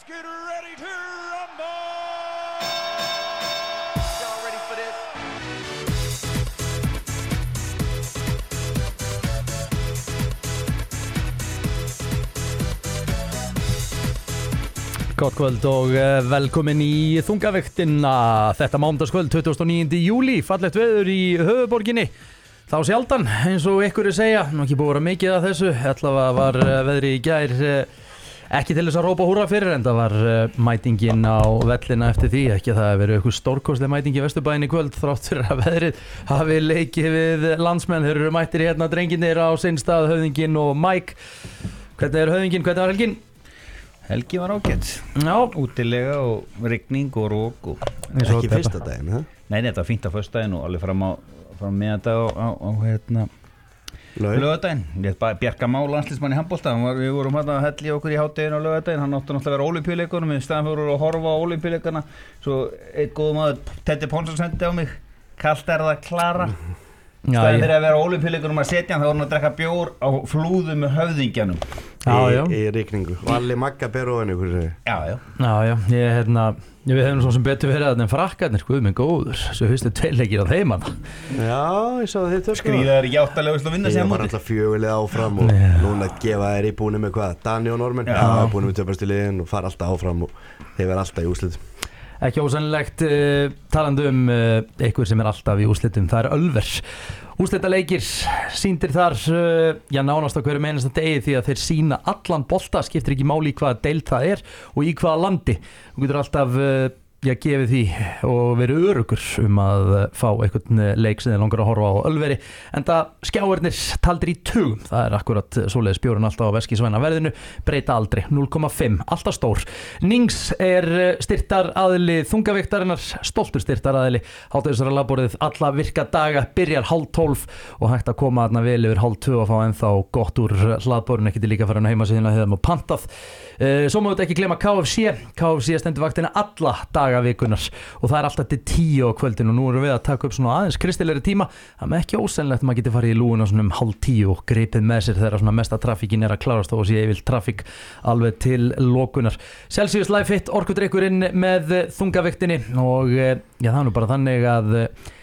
Let's get ready to rumble! Y'all ready for this? Gott kvöld og velkomin í þungaviktina þetta mánudagskvöld 29. júli, fallegt veður í höfuborginni þá sjaldan eins og ykkur segja, nú ekki búið að vera mikið af þessu, allavega var veðri í gær ekki til þess að rópa húrra fyrir en það var mætingin á vellina eftir því, ekki að það hefur verið eitthvað stórkostleg mæting í Vesturbæinn í kvöld þrátt fyrir að veðrið hafi leikið við landsmenn, þeir eru mættir hérna drenginir á sinn stað, Höfðinginn og Mike. Hvernig er Höfðinginn, hvernig var helgin? Helgi var ágætt. Já. Útilega og rigning og rók og ekki fyrsta daginn, ha? Nei, þetta var fínt á föstudaginn og alveg fram meðandag á laugardaginn. Ég Bjarka Má landsliðsmann í handbolta, við vorum hérna að helli okkur í hádeginu á laugardaginn, hann átti náttúrulega að vera á Ólympíuleikunum, í staðan fyrir að horfa á Ólympíuleikana, svo einn góður maður, Teddy Ponsson sendi á mig, kalt er það Klara. Staðan fyrir að vera á Ólympíuleikunum að setja hann, þá var hann að drekka bjór á flúðu með höfðingjanum. Í rigningu. Og allir magga beru á henni, hvað segir? Já, við hefum svo sem betur verið að den frakkarnir, guð minn góður, svo fyrstu tveirleikir á þeim hann. Já, ég sá þeir tökka. Skrýðaður ekki áttalegust að vinna sig á móti. Ég var alltaf fjögulega áfram og núna gefa þeir í búinu með hvað? Dani og Norman? Já, búinu með töfbastu liðin og fara alltaf áfram og þeir verða alltaf í úrslitum. Ekki ósannilegt talandi einhver sem alltaf í úrslitum, það Ölver. Úrslitaleikir sýndir þar nánast á hverjum einasta degi því að þeir sýna allan bolta, skiptir ekki máli í hvaða deild það er og í hvaða landi. Þú getur alltaf gefið því og verið örugur að fá einhvern leik sem þeir langar að horfa á Ölveri en það skjáirnir taldir í tugum, það er akkurat svoleiðis bjórinn alltaf á veskisvæna verðinu, breyta aldrei 0,5, alltaf stór. Nings er styrktaraðili þungaviktarinnar, stoltur styrktaraðili, hádegisverðar labborðið alla virka daga, byrjar 11:30 og hægt að koma þarna vel yfir 11:30 og fá ennþá gott úr hlaðborðinu, ekki til líka farin á heimasíðuna þegar maður pantað. Svo má þetta ekki gleyma KFC stendur vaktina alla daga vikunar og það er alltaf til 10 á kvöldin og nú erum við að taka upp svona aðeins kristilegri tíma, það er ekki ósennilegt að maður geti farið í lúuna svona 9:30 og gripið með sér þegar svona mesta trafíkin er að klárast og sé yfir trafík alveg til lokunar. Celsius Life Fit orkudrykkurinn með þungaviktinni og það er nú bara þannig að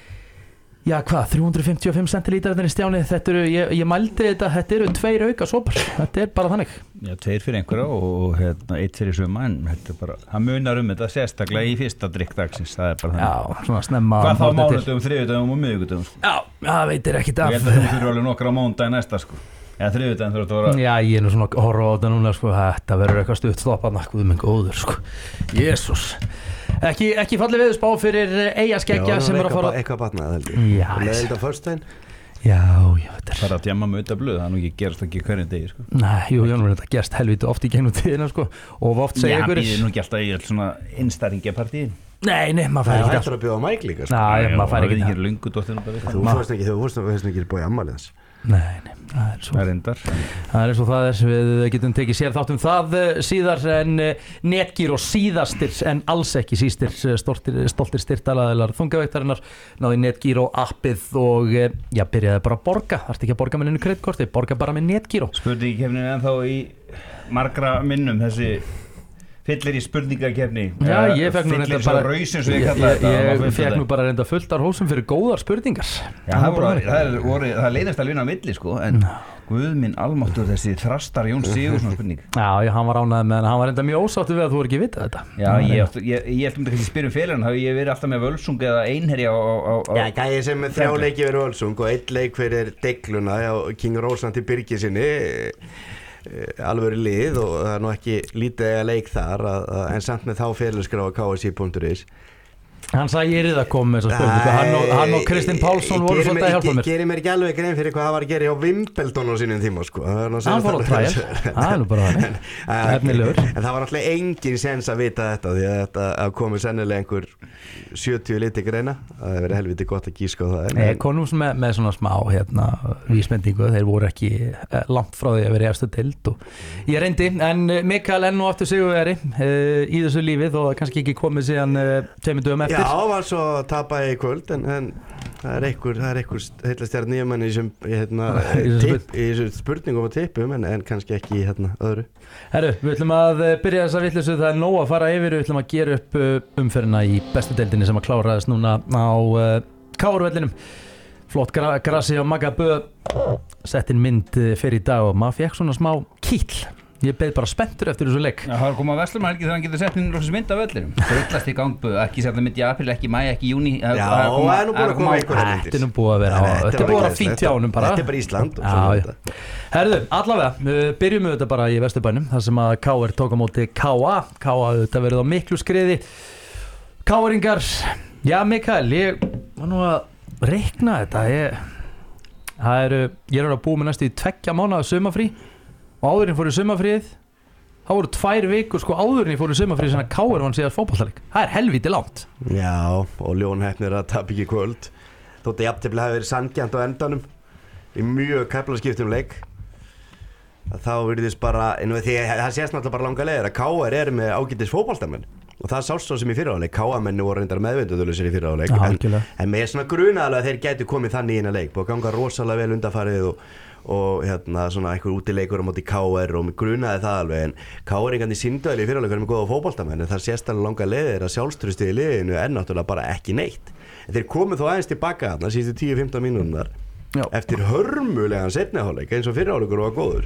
355 centilítarnir í Stjáni, þetta eru, ég mældi þetta eru 2 auka sopar, þetta er bara þannig. Já, 2 fyrir einhverja og 1 fyrir suma, en þetta er bara, það munar þetta sérstaklega í fyrsta drikkdagsins, það er bara þannig. Já, svona snemma. Hvað þá mánudögum, þriðjudögum og miðvikudögum? Já, það veitir ekkit af. Ég held að þú fyrir alveg nokkra mánudag næsta, sko. Já, þriðjudögum þurft að vera. Já, ég er nú svona að horfa á þetta núna, sko, þetta verður eitthvað stutt stoppað, guð minn góður, sko. Jesús. Ekki fallið veðurspá fyrir Eyjaskeggja sem er að fara eitthvað batnað heldur. Já, þetta föstudaginn. Já, þetta er að djamma með auðvitað blöð, það ekki gerast ekki hverjum degi, sko. Nei, þetta gerst helviti oft í gegnum tíðina, sko, og oft segja ykkur. Já, nú ekki alltaf í svona innstæringjapartíð. Nei, maður fær ekki alltaf að bjóða Mike líka, sko. Nei, maður fær ekki það. Lungu dóttir þú fórst ekki bóið ammaliðans. Nei, það er svo. Það er svo það er, við getum tekið sér þátt það síðar en Netgyro síðastir en alls ekki sístir stoltir styrktaraðilar þungaviktarinnar náði Netgyro appið og byrjaði bara að borga, þarfti ekki að borga með einu kreditkorti, borga bara með Netgyro. Spurningakefnin ennþá í margra minnum þessi fyllir í spurningakefni. Já, ég fekk nú reynda bara rausin svo ég kalla þetta. Ég fekk nú bara reynda fullt af hósum fyrir góðar spurningar. Já, það leiðist alveg inn á milli, sko, en Guð minn almáttur þessi Þrastar Jón Sigurðsson spurning. Já, hann var ánægður með hann var reynda mjög ósáttur við að þú ekki vita þetta. Já, ég ætlum ekki að spyrja félagin, þá ég verið alltaf með Völsung eða Einherja á Já, gæði sem með 3 leiki fyrir Völsung og 1 leik fyrir Degluna á King Rósant í Byrgisinni. Alvöru lið og það er nú ekki lítið að leik þar en samt með þá félagskrá á ksi.is. Hann sagði ég að koma með þessa spurningu, hann og Kristinn Pálsson voru svolítið að hjálpa mér. Gerir mér ekki alveg grein fyrir hvað það var að gera hjá Wimbledon á sínum tíma, sko. Hann fór á træl, það er nú bara þannig, efnilegur. En það var náttúrulega engin sens að vita þetta því að þetta komið sennilega einhver 70 liti greina, það hefur verið helviti gott að gíska á það. Nei, konum með svona smá vísbendingu, þeir voru ekki langt frá því að vera í efstu deild og ég reyndi, en Mikael enn og aftur sigurvegari í þessu lífi þó að kannski ekki komið síðan 2 dögum eftir. Já, var svo tapaði í kvöld en það er einhver heillastjarn nýjumann í þessum spurningum og tippum en kannski ekki öðru. Herru, við ætlum að byrja þessa vitleysu, það er nóg að fara yfir, við ætlum að gera upp umferðina í bestu deildinni sem að kláraðist núna á KR-vellinum. Flott grassi á Magabö, sett inn mynd fyrir í dag og maður fekk svona smá kýll. Ég beð bara spenntur eftir þessu leik. Já, það var komað að Vestlumhelgi þegar hann getur sett inn roksins mynd af vellinum. Frullast í gangböð, ekki setja mynd í apríl, ekki mæ, ekki júni. Já, það er nú búin að koma einhverja myndir. Þetta er nú búin að vera, þetta er búin að vera fínt hjá honum bara. Þetta er bara Ísland. Herðu, allavega, byrjum við þetta bara í Vesturbænum, þar sem að KR tók á móti KA. KA þetta verið á miklu skriði. KR-ingar, já Mikael, ég var nú að reikna þetta. Ég er að búa með næstu í 2 mánaða sumarfrí. Og áðurinn fór í sumarfríð, þá voru 2 vikur áðurinn fór í sumarfríð sem að KR vann síðan fótboltaleik. Það er helvíti langt. Já, og Ljón heppnir að tapa ekki kvöld. Þótt að jafntefli hafi verið sanngjarnt á endanum í mjög kaflaskiptum leik. Þá virðist bara, það sést náttúrulega bara langa leiðir að KR er með ágætis fótboltamenn. Og það sást svo sem í fyrraháleik. KA-menni voru reyndar meðvindudulausir í fyrraháleik. En með svona grunaðalega þeir gætu komið þannig í eina leik. Búið að ganga rosalega vel undanfarið og svona einhver útileikur á móti KR og grunaði það alveg en KR-ingarnir sýndu í fyrirháleik með góða fótboltamenn en það sést alveg langa leiðir að sjálfstraustið í liðinu er náttúrulega bara ekki neitt en þeir komu þó aðeins tilbaka þarna síðustu 10-15 mínúturnar eftir hörmulegan seinni hálfleik eins og fyrirháleikur var góður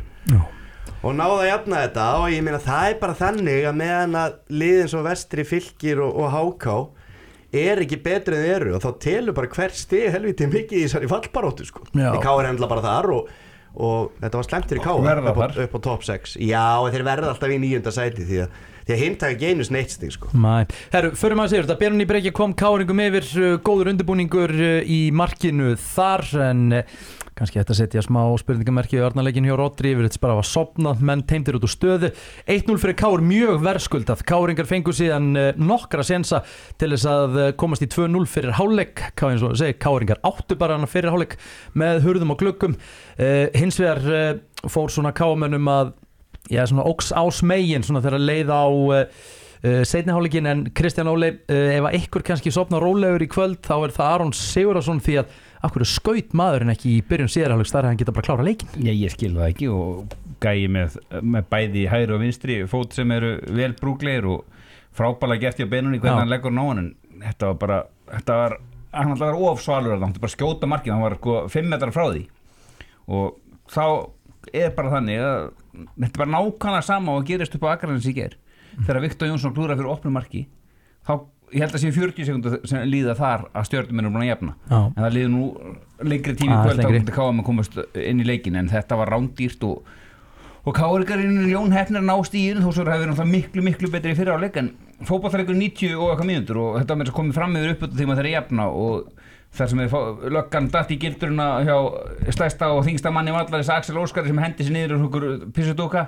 og náðu að jafna þetta og ég meina það er bara þannig að meðan að liðin svo Vestri, Fylkir og HK er ekki betri en þeir eru og þá telur bara hvert stig helviti mikið í þessari fallbaróttu Því KR er bara þar og þetta var slemmt fyrir KR upp á top 6 Já, þeir verða alltaf í 9. sæti því að hinn taka ekki einu sneitt stig Herru, förum að segja þetta Bjarni Breki kom KR-ingum yfir góður undirbúningur í markinu þar en kannski þetta setja smá spurningamerki í varnarleikin hjá Rodri yfir þetta bara var sofnað menn teimtir út úr stöðu 1-0 fyrir KR mjög verðskuldað KR-ingar fengu síðan nokkra sénsa til þess að komast í 2-0 fyrir hálfleik KR-ingar áttu bara hana fyrir hálfleik með hurðum og gluggum hins vegar fór svona KR-mönnum að svona óks ásmegin svona þegar leið á seinni hálfleikin en Kristján Óli ef að einhver kannski sofna rólegur í kvöld þá er það Aron Sigurðarson því að af hverju skaut maðurinn ekki í byrjun síðarhálfleiks þar að hann geta bara klára leikinn? Ég skil það ekki og gæi með bæði hægri og vinstri fót sem eru vel brúglegir og frábælega gert í á beinunni hvernig hann leggur náðan en þetta var hann alltaf var ofsvalur hann bara skjóta markið, hann var 5 metrar frá því og þá er bara þannig að þetta var nákvæmlega sama og gerist upp á Akranesi í gær þegar Viktor Jónsson klúðrar fyrir opnu marki þá ég held að sé 40 sekúndur sem líða þar að stjörnumennir búin að jafna en það líður nú lengri tími kvöld þá myndi KM að komast inn í leikin en þetta var rándýrt og KR-garinn Jón Heppner ná stíðin þó svo hefur verið miklu betri í fyrra á leik en fótboltaleikur 90 og eitthvað mínútur og þetta var komið fram yfir uppbútt þegar maður þeir jafna og þar sem löggan datt í gildruna hjá stærsta og þingsta manni vallarins Axel Óskari sem hendi sér niður úr pissudóka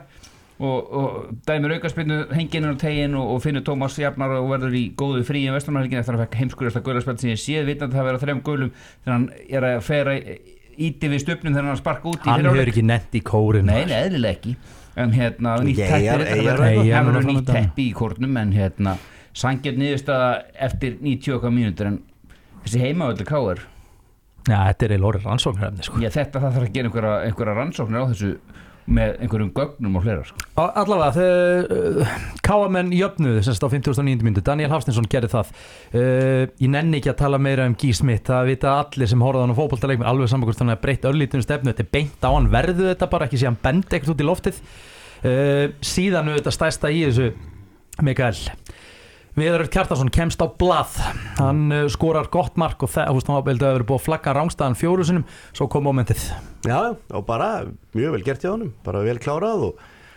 og dæmir aukaspinnu henginu á tegin og finnur Tómas jafnar og verður í góðu frí í Vestlumhelgin eftir að fekk heimskurasta gulaspjald sem ég séð vitandi það vera 3 gulum þegar hann er að fera íti við stupnum þegar hann sparka út hann hefur ekki nett í kórin nei, eðlilega ekki en nýtt teppi í kórnum en sanngjarn niðurstaða eftir 90 mínútur en þessi heimavöldu KR þetta er eiginlega orðið rannsóknarefni þetta þarf að gera einhverja rannsóknir á þessu með einhverjum gögnum og fleira Allavega, KM-menn jöfnuðu semst á 59. mínútu, Daniel Hafsteinsson gerði það ég nenni ekki að tala meira Guy Smith, það vita allir sem horfðu á hann á fótboltaleik alveg saman þannig að breyta örlítinu stefnu þetta er beint á hann, verðu þetta bara ekki síðan bend ekkert út í loftið síðan þetta stærsta í þessu Mikael Viðar Kjartansson kemst á blað hann skorar gott mark og það hefði verið búið að flagga rángstæðan 4 sinnum svo kom momentið Já, og bara mjög vel gert hjá honum bara vel klárað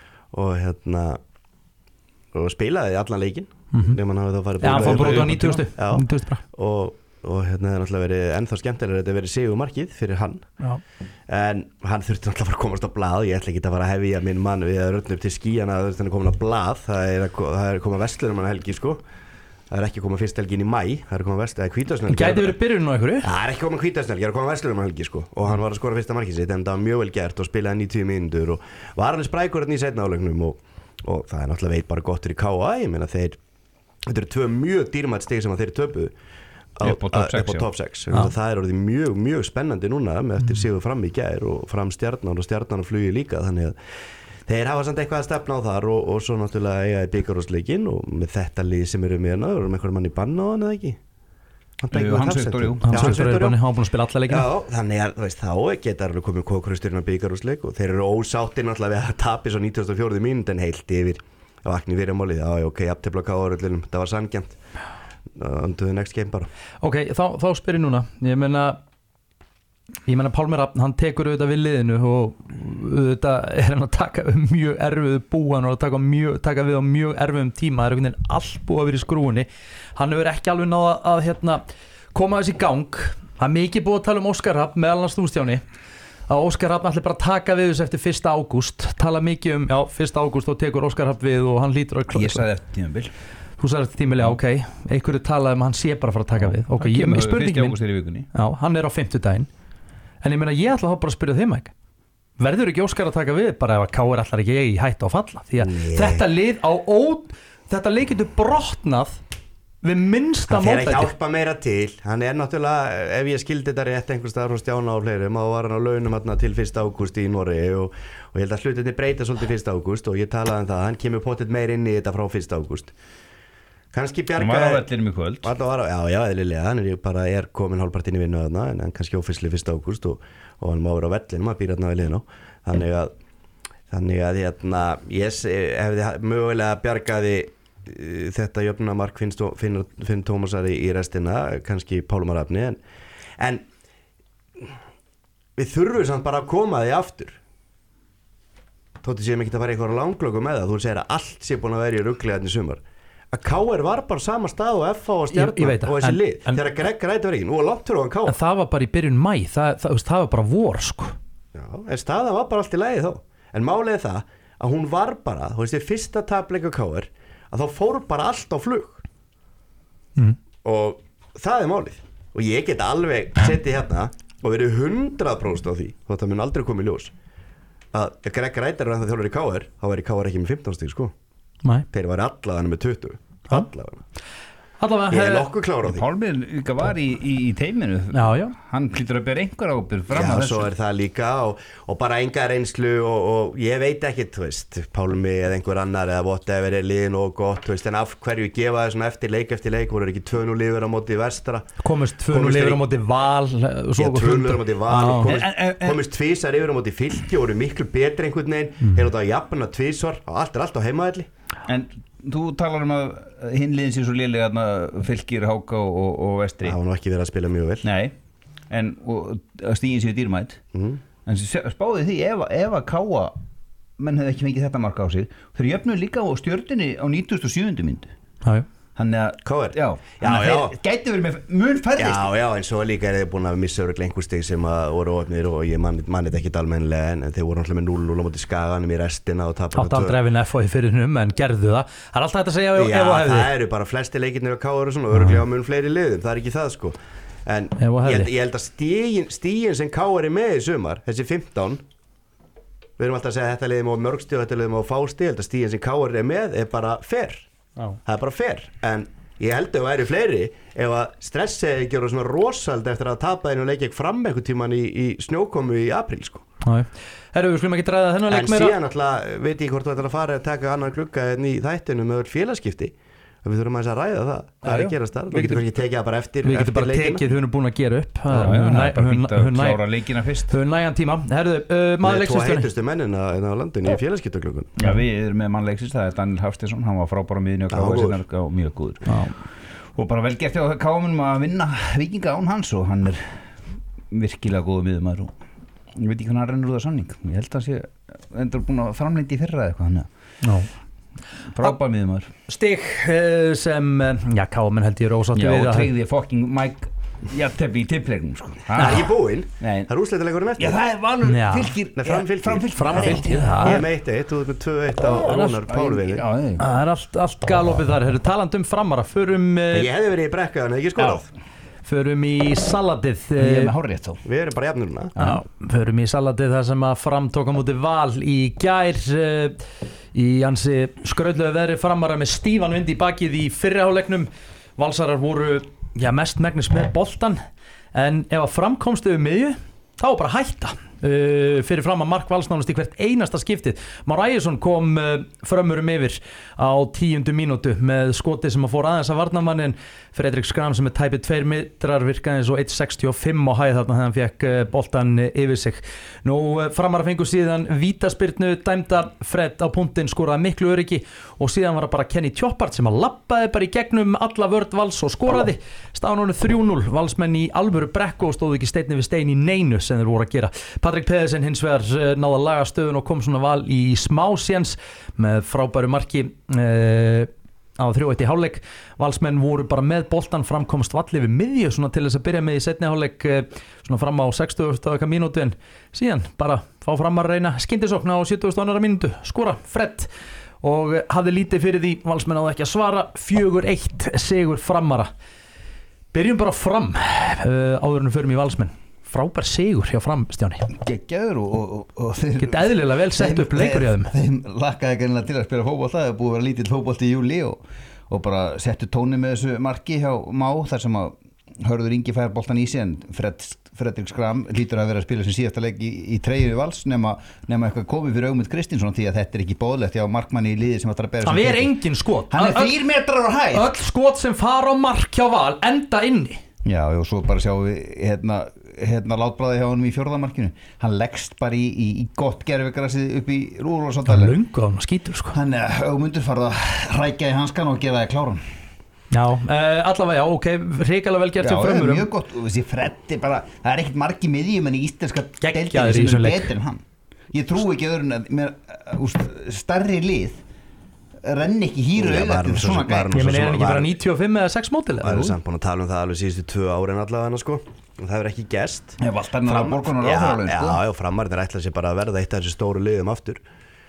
og spilaði allan leikinn þegar mann hafði þá farið hann fór bara út á 90 og það er náttúrulega verið ennþá skemmtilega þetta verið sigurmarkið fyrir hann en hann þurfti náttúrulega að fara að komast á blað ég ætla ekki að fara að hefja minn mann við að röndna upp til skíjana að það komin á blað það er koma Vestlunum hann helgi það er ekki koma fyrst helgin í mæ það er koma Hvítasunhelgi gæti verið byrjun á einhverju það er ekki koma Hvítasunhelgi það er koma Vestlunum hann helgi og hann var að skora fyrsta markið sitt en það var mjög vel gert og spilaði 90 mínútur og var hann sprækur í seinna hálfleiknum og það er náttúrulega veit bara gott fyrir KA ég meina þetta eru 2 mjög dýrmæt stig sem þeir töpuðu upp á top 6 það orðið mjög, mjög spennandi núna með eftir sigur Fram í gær og Fram Stjarnan og Stjarnan flugi líka, þannig að þeir hafa samt eitthvað að stefna á þar og svo náttúrulega eiga í bikarúrsleikin og með þetta lið sem eru með hana, erum einhver mann í bann á hann eða ekki? Hans Viktor er banni, hann búin að spila alla leikina. Já, þannig að þá geta alveg komið kókrusturinn á bikarúrsleik og þeir eru ósáttir náttúrulega við að tapi svo 94. mínútu en heilt yfir á vakni fyrir málið, ok, jafntefli á KR-ullinum, það var sanngjarnt on to the next game bara. Ok, þá spyr ég núna, ég meina Pálmi Rafn, hann tekur auðvitað við liðinu og auðvitað er hann að taka mjög erfiðu búan og taka við á mjög erfiðum tíma, það er einhvern veginn allt búið að vera í skrúinni, hann hefur ekki alveg náða að koma þess í gang, það er mikið búið að tala um Óskar Rafn meðal annars Stústjáni, að Óskar Rafn ætli bara að taka við þessu eftir 1. ágúst, tala mikið um 1. ágúst og tekur Óskar Rafn við og hann lítur að Ég sagði eftir tímabil. Þú sagði eftir tímabil, ok, einhverju talaði að hann sé bara að fara að taka við, ok, spurningin mín, hann er á 5. daginn. En ég meina, ég ætla þá bara að spyrja þeim ekki. Verður ekki Óskar að taka við bara ef að KR ætlar ekki í hættu á falla? Því að þetta lið getur brotnað við minnsta mótæti. Það fer að hjálpa meira til. Hann er náttúrulega, ef ég skildi þetta rétt einhvers staðar frá Stjána og fleirum, þá var hann á launum til 1. ágúst í Noregi og ég held að hlutinni breyta svolítið 1. ágúst og ég talaði um það, hann kemur pottet meir inn í þetta frá 1. ágúst. Kannski bjarga hann var á vellinum í kvöld já, eðlilega, hann er komin hálfpartinn í vinnu þarna en kannski ófisli 1. ágúst og hann má vera á vellinum, hann býr þarna við liðin á þannig að ég hefði mögulega bjargaði þetta jöfnumark Finn Tómasar í restina, kannski Pálmar Rafni en við þurfum samt bara að koma því aftur þóttu séum ekki að fara eitthvað langlöku með það, þú segir að allt sé búin að vera í rugli þarna í sumar að KR var bara sama stað og FH og Stjarnan og þessi lið, þegar Greg Rætt var ekki nú var langt fyrir hann KR en það var bara í byrjun mæ, það var bara vor sko. Já, en staðan var bara allt í lagi þá en málið það að hún var bara þú veist þið fyrsta tapleika KR að þá fór bara allt á flug og það er málið og ég get alveg setið hérna og verið 100% á því og það mun aldrei komið í ljós að Greg Rætt er það þjálfur í KR þá er í KR ekki með 15 stig sko þeir var allavega með 20 allavega ég er nokkuð klára á því Pálmi líka var í teiminu já. Hann hlýtur að bera einhver ábyrgð fram að þessu svo er það líka og bara enga reynslu og ég veit ekki Pálmi eða einhver annar eða whatever er liðin og gott en af hverju gefa þessum eftir leik voru ekki 2-0 yfir á móti Vestra komist 2-0 yfir á móti Val 2-0 yfir á móti Val komist tvísar yfir á móti Fylki og voru miklu betri einhvern veginn hefur þetta að jafna tvísar og allt er alltaf heimaðalli en þú talar að hinliðin sé svo lélega Fylkir, Háka og Vestri það var nú ekki verið að spila mjög vel nei, en stígin séu dýrmætt en spáði því ef að Káa menn hefði ekki fengið þetta marka á sig þeir jöfnuðu líka á Stjörnunni á 97. mínútu þannig að KR þeir gæti verið með mun færðist já, en svo líka er þeir búin að missa örugglega einhver stig sem voru ofnir og ég man þetta ekki almennilega en þeir voru náttúrulega með 0-0 á móti Skaganum í restina og tapar átt aldrei að vinna FH í fyrirnum en gerðu það er alltaf þetta að segja ef og hefði það eru bara flesti leikirnir á KR og svona örugglega á mun fleiri liðum, það er ekki það sko en ég held að stigin sem KR er með í sumar þessi 15 við erum alltaf að segja þetta liðum á mörg stig og þetta liðum á fá stig, ég held að stigin sem KR er með er bara fair það er bara fair en ég held að það væri fleiri ef að stressið ekki voru svona rosald eftir að tapa einu leik ekki fram einhvern tíman í snjókomu í apríl sko. Herru, við skulum ekki ræða þennan leik meira en síðan alltaf veit ég hvort þú ætlar að fara að taka annan glugga í þættinu með félagskipti við þurfum að ræða það hvað er að gerast þar við getum ekki tekið það bara eftir við getum bara tekið, hún er búin að gera upp hún klára leikina fyrst hún nægan tíma með tvo heitustu mennina á landinu í félagskiptagluggun já, við erum með mann leiksins, það er Daniel Hafsteinsson hann var frábæra miðinu og mjög góður og bara vel gert á KM að vinna Víkinga án hans og hann er virkilega góður miðumæður og ég veit ekki hvernig hann rennur út af samning ég held að sé endur búin að framleita í fyrra eitthvað frábær miðumæður stig sem KM held ég er ósáttu við og tryggði fucking Mike jafntefli í tippleiknum sko. Það er ekki búinn, það er úrslitaleikurinn eftir já það er Valur Fram-Fylkir ég er með 1-1 og 2-1 á Rúnar Pálvini það er allt galopið þar talandi framara ég hefði verið í brekka en ekki skorað förum í salatið ég er með hárrétt þá við erum bara jafnir núna förum í salatið þar sem að Fram tók á móti Val í gær í ansi skrautlega veðri framara með stífan vind í bakið í fyrri hálfleiknum Valsarar voru mest megnis með boltan, en ef að framkomstu yfir miðju þá var bara hætta fyrir fram að Mark Valls nánast í hvert einasta skiptið. Már Ægjesson kom frömmurum yfir á 10. mínútu með skoti sem að fór aðeins að varnarmannin. Fredrik Skram sem tæpið 2 metrar virkaði eins og 1.65 á hæð þarna þegar hann fekk boltan yfir sig. Nú Framara fengu síðan vítaspyrnu dæmda, Fred á punktinn skoraði miklu öryggi og síðan var það bara Kenny Tjoppart sem að labbaði bara í gegnum alla vörð Valls og skoraði. Staðan 3-0, Valsmenn í alvöru brekku og stóðu ekki steinn við stein í neinu sem þeir voru að gera. Patrik Pedersen hins vegar náði að laga stöðun og kom svona Val í smá séns með frábæru marki á 3-1 í hálfleik. Valsmenn voru bara með boltan, framkomst Valli við miðju svona til þess að byrja með í seinni hálfleik svona fram á 60. mínútu, en síðan bara fá fram að reyna skyndisókn á 70. mínútu, skora Fred og hafði lítið fyrir því. Valsmenn áði ekki að svara, 4-1 sigur Framara. Byrjum bara Fram áður en förum í Valsmenn. Frábær sigur hjá Fram, Stjáni. Geggjaður og þeir geta eðlilega vel sett upp leikur hjá þeim. Þeim lakkaði ekki til að spila fótbolta, það er búið að vera lítill fótbolti í júli og bara settu tóni með þessu marki hjá Má þar sem að Hörður Ingi fær boltan í sig, en Fredrik Skram lítur að vera að spila sem síðasta leik í treyju við Vals nema eitthvað komið fyrir Ögmund Kristinsson, því að þetta er ekki boðlegt hjá markmanni í liði sem ætlar að bera það er engin skot, hann er 3 metrar á hæð, öll skot sem fara á mark hjá Val enda inni. Já, og svo bara sjáum við látbræði hjá honum í 4. markinu, hann leggst bara í gott gervigrasið upp í Rúðurlósandalinn. Það er löngu á hann skítur sko. Hann Ögmundur farið að hrækja í hanskan og gera það kláran. Já, allavega, já, ok, hrikalega vel gert hjá Frömmurum. Já, mjög gott, og þessi Freddi bara, það er ekkert margi miðjum en í íslenska geggjaðir deildinni í sem þessum er leik. betur en hann. Ég trúi ekki öðrun að með stærri lið renni ekki hýru auðvitað svona gæt. Ég meni, er hann ekki bara 95 eða 6 mótil? Það er samt búin að tala um það alveg síðustu 2 árin allavega sko, og það hefur ekki gerst. Valtarinn á borgunar á áþrálaun sko. Já, Framarnir ætla sér bara að verða eitt af þessu stóru liðum aftur.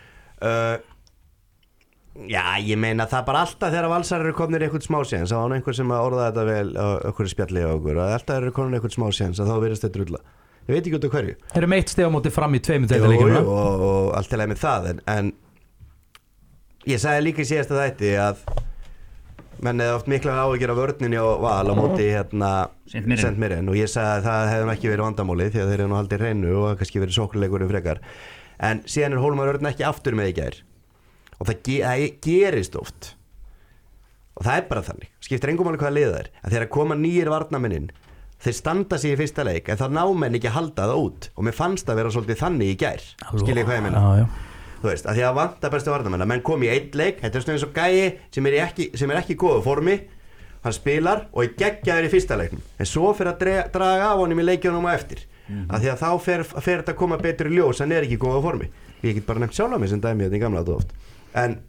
Já, ég meina það bara alltaf þegar Valsar eru komnir í eitthvað smá séns, þá var einhver sem að orða þetta vel á okkur spjalli á okkur, að alltaf eru komnir í eitthvað smá séns að þá virðist þetta rulla. Ég veit ekki út af hverju. Erum 1 stig á móti Fram í 2 deildarleikjum. Og allt til að með það, en ég sagði líka í síðasta þætti að menn hefði oft mikla áhyggjur af vörninni og Val á móti Saint Mirren, og ég sagði að það hefði ekki verið vandamálið því að þeir eru nú haldið hreinu og kannski verið sóknarleikurinn frekar, en síðan er Hólmar Örn ekki aftur með í gær og það gerist oft og það er bara þannig, skiptir engum máli hvaða lið það er, að þegar koma nýjir varnarmennin þeir standa sig í fyrsta leik en það ná menn ekki að halda það út, og mér fannst það vera svolítið þannig í gær, skiljið hvað ég meina. Þú veist, að því að vanta bestu varnarmenn, að menn kom í 1 leik, þetta er svona eins og gæi sem er ekki í góðu formi, hann spilar og er geggjaður í fyrsta leiknum, en svo fyrir að draga af honum í leikjunum á eftir, að því að þá fer þetta að koma betur í ljós, hann er ekki í góðu formi. Ég get bara nefnt sjálf á mig sem dæmi þetta í gamla þetta oft, en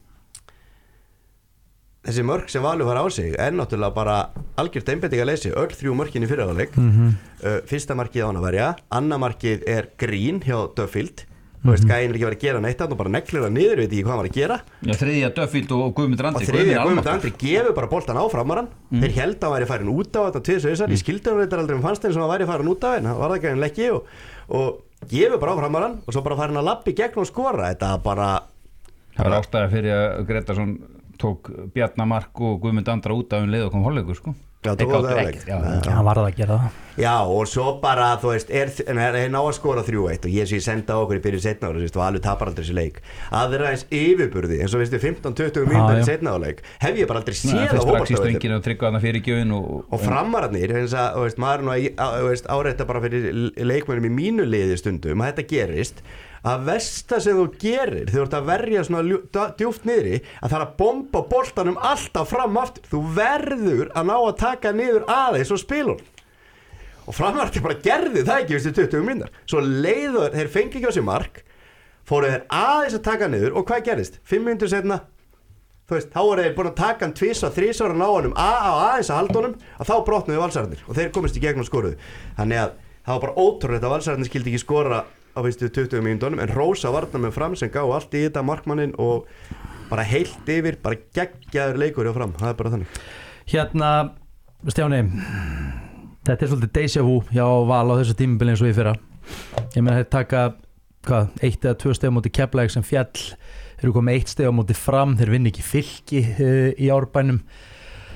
þessi mörk sem Valur var á sig er náttúrulega bara algjört einbeiting að leysi, öll 3 mörkin í fyrra leik. Fyrsta markið á hann að verja, annað markið er Green hjá Duffield. Þú veist, gæinn er ekki verið að gera neitt, og bara neglir það niður, veit ekki hvað hann var að gera. Já, 3. Duffield og Guðmundur Andri. Og 3. Guðmundur Andri gefur bara boltan á Framarann. Þeir held að hann væri farin út á þetta tvisvar. Ég skildi hann reyndar aldrei fannst þeim sem hann væri farin út á henn, hann var það ekki ekki og gefur bara á Framarann og svo bara farin að labba í gegn og skora. Þetta bara... Það var ástæða fyrir að Gretarsson tók Bjarnamark og Guðmund Andra út af leið og kom hálfleikur sko. Já, það var ekki. Hann varð að gera það. Já, og svo bara, þú veist, er ná að skora 3-1 og ég senda á okkur í byrju seinna ára, og alveg tapar aldrei þessi leik. Aðeins yfirburði, eins og veistu 15-20 mínútur í seinna áleik, hef ég bara aldrei séð á hópastöðum. Og Framararnir, eins að, þú veist, maður nú áreita bara fyrir leikmennum í mínu liði stundum að þetta gerist, að versta sem þú gerir þegar þú ert að verja svona djúpt niðri, að það er að bomba boltanum alltaf fram aftur. Þú verður að ná að taka niður aðeins og spilur. Og Framararnir bara gerði það ekki veistu 20 mínútur. Svo leiður þeir fengi ekki á sig mark, fóru þeir aðeins að taka niður, og hvað gerist? 5 mínútur seinna, þú veist, þá voru þeir búin að taka hann 2-3 ára ná honum aðeins að halda honum, að þá brotnuðu Valsararnir og þeir komist í gegn og skoruðu. Þannig að það var bara ótrúlegt að Valsararnir skildi ekki skora á veistu 20 mínútonum, en rósa varna með Fram sem gáði allt í þetta markmannin og bara heilt yfir, bara geggjaður leikur hjá Fram, það er bara þannig. Hérna, Stjáni, þetta er svolítið déjà vu hjá Val á þessu tímabili eins og í fyrra. Ég meina þeir taka 1 eða 2 stig á móti Keflavík sem fjall, þeir eru komið 1 stig á móti Fram, þeir vinna ekki Fylki í Árbænum.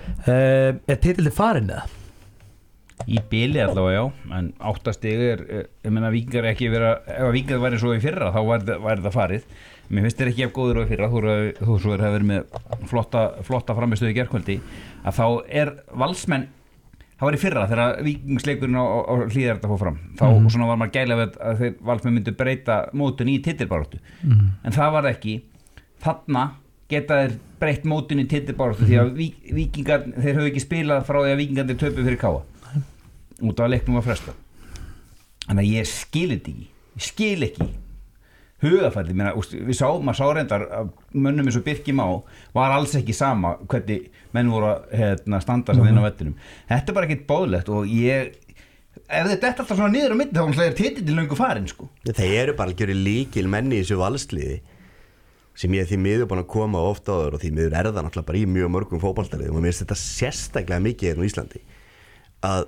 titillin farin eða? Í bili allavega já, en 8 stig ég meina Víkingar ekki vera, ef Víkingar væri svo í fyrra þá væri það farið. Mér finnst þér ekki af góður á í fyrra, þú svo hefur verið með flotta framistöðu í gærkvöldi, að þá Valsmenn, það var í fyrra þegar Víkingsleikurinn á Hlíðarenda fór fram, þá svona var maður gæla við að þeir Valsmenn myndu breyta mótun í titilbaráttu, en það var ekki, þarna geta þeir breytt mótun í titilbaráttu því að Víkingar, þeir höfðu ekki spilað frá því að Víkingarnir töpu fyrir Káa, út af að leiknum var frestað. Þannig að ég skil ekki hugafælli, maður sá reyndar að mönnum eins og Birki Má var alls ekki sama hvernig menn voru að standa sig inn á vellinum. Þetta bara ekkert bóðlegt og ef þetta alltaf svona niður á milli þá er titillinn löngu farin sko. Þeir eru bara algjörir lykil menni í þessu valsliði sem ég því miður búin að koma ofta áður og því miður það náttúrulega bara í mjög mörgum fótboltaliðum og mér finnst þetta sérstaklega mikið hérna á Íslandi að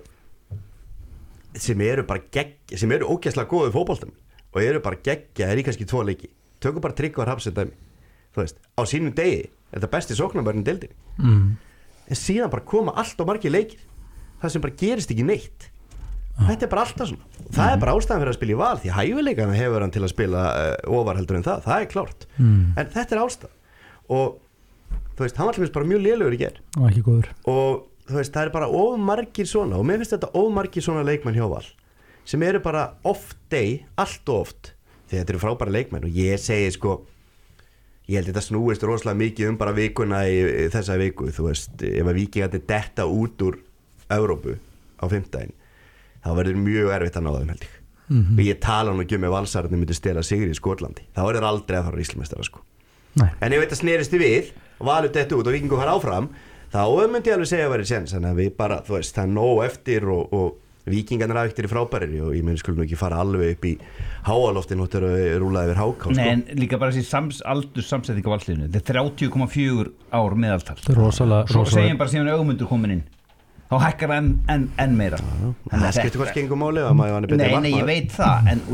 sem eru ógeðslega góðir fótboltamenn og eru bara geggjaðir í kannski 2 leiki. Tökum bara Tryggvar Hrafnsson dæmi. Þú veist, á sínum degi þetta besti sóknarmaðurinn í deildinni. En síðan bara koma allt of margir leikir. Það sem bara gerist ekki neitt. Þetta bara alltaf svona. Og það bara ástæðan fyrir að spila í Val því hæfileikana hefur hann til að spila ofar heldur en það er klárt. En þetta er ástæðan. Og þú veist, hann var alltaf bara mjög lélegur í gær. Og ekki góður. Og þú veist, það bara of margir svona og mér finnst þetta of margir svona leikmenn hjá Val. Sem eru bara allt oft því þetta eru frábæra leikmenn og ég segi sko ég held þetta snúist rosalega mikið bara vikuna í þessa viku þú veist, ef að Víkingarnir detta út úr Evrópu á 5. þá verður mjög erfitt að ná þeim held ég og ég tala nú ekki með Valsararnir myndi stela sigri í Skotlandi, þá er það aldrei að fara Íslandsmeistara sko. En ef þetta snerist við og Valur detta út og Víkingur fara áfram þá myndi ég alveg segja að vera séns þannig að við bara, þú veist, það nóg eftir og Víkingarnir hafa eftir í frábærir og ég meni skulum ekki fara alveg upp í háaloftin og þetta rúlaði yfir háká Nei, en líka bara þessi aldurssamsetning á Valsliðinu þetta er 30,4 ár meðaltal þetta er rosalega svo segjum bara síðan Ögmundur komin inn þá hækkar enn meira það skiptir hvort gengum máli að maður er betri Nei, ég veit það en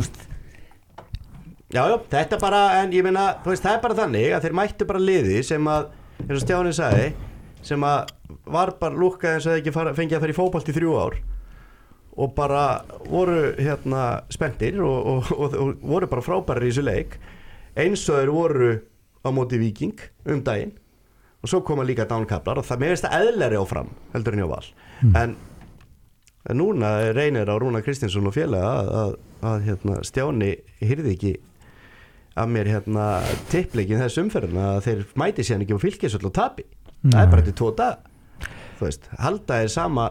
Já, þetta bara en ég meina, þú veist, það er bara þannig að þeir mættu bara liði sem að eins og Stjáni sagði sem að var bara lúkkað eins og þeir ekki fengið að fara í fótbolt í 3 ár og bara voru spenntir og voru bara frábærir í þessu leik eins og þeir voru á móti Víking daginn og svo koma líka dánkaplar og það mér finnst það eðleri áfram heldur en hjá Val en núna reynir á Rúnar Kristinsson og félaga að Stjáni hyrði ekki að mér tippleikin þess umferðin að þeir mæti síðan ekki á Fylkisvöll og tapi það er bara til 2 daga þú veist, halda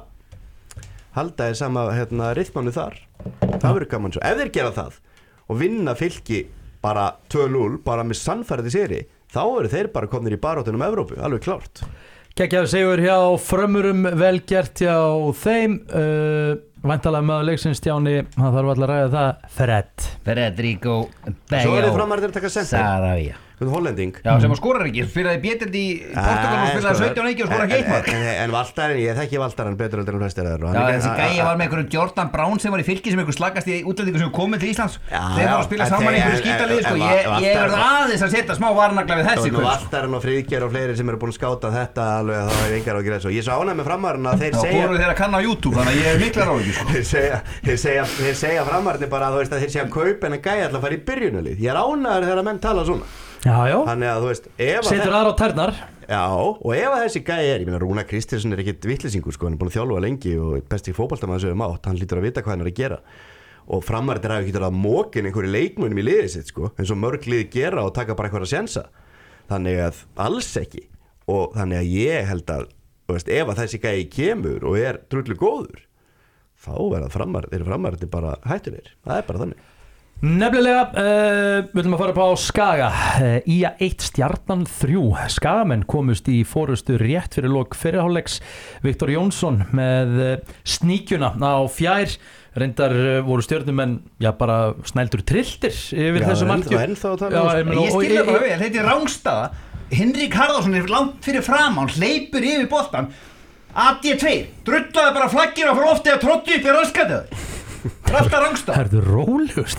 er sama rytmánu þar það verður gaman svo, ef þeir gera það og vinna Fylki bara 2-0 bara með sannfærandi sigri þá eru þeir bara komnir í baráttunum Evrópu, alveg klárt Geggjaður sigur hjá Frömmurum vel gert hjá þeim væntalega með leiksins Stjáni hann þarf alltaf að ræða það Federico Svo er þið framarðir að taka sender Saravia Hollending Já, sem að skorar ekki, spilaði betur í Portugal og spilaði 17 ekki og skorar ekki 1 mark En Valtarinn, ég þekki Valtarinn betur en flestir Já, þessi gæi var með einhverjum Jordan Brown sem var í Fylki sem einhver slagast í útlendingu sem komið til Íslands þeir var að spila saman í einhverju skítalið sko. Ég verði aðeins að setja smá varnagla við þessi Valtarinn og Friðgeir og fleiri sem eru búin að skáta þetta alveg þá er engar á að gera svo Ég svo ánægð með framarinn að þeir segja voru þeir að kanna á YouTube þannig að ég miklar á ekki Þeir segja framarinn bara að þeir segja kaup en að gæi alltaf fara í byrjunalið Ég er ánægður þegar menn tala svona Þannig að þú veist setur aðra á tærnar Já, og ef að þessi gæi ég meina Rúnar Kristinsson ekkit vitleysingur sko, hann er búin að þjálfa lengi og besti fótboltamaður sem mátt, hann lítur að vita hvað hann er að gera og framarðir hafa ekki að mókin einhverju leikmunum í liðið sitt sko, eins og mörg lið gera og taka bara eitthvað að sjensa þannig að alls ekki og þannig að ég held að veist, ef að þessi gæi kemur og er drullu góður þá verða framarðir bara hættulegir, það er bara þannig Nefnilega, við viljum að fara upp á Skaga Ía 1 Stjarnan 3 Skagamenn komust í forustu rétt fyrir lok fyrirháleiks Viktor Jónsson með sníkjuna á fjær reyndar voru stjörnumenn bara snældur trilltir yfir þessu marki Ég skilja bara vel, þetta er rángstaða Hinrik Harðarsson er langt fyrir fram hann hleypur yfir boltan AD2, drullaði bara flaggir og fyrir ofti að tróttu upp í raskatið Alltaf rángstað Það er rólegur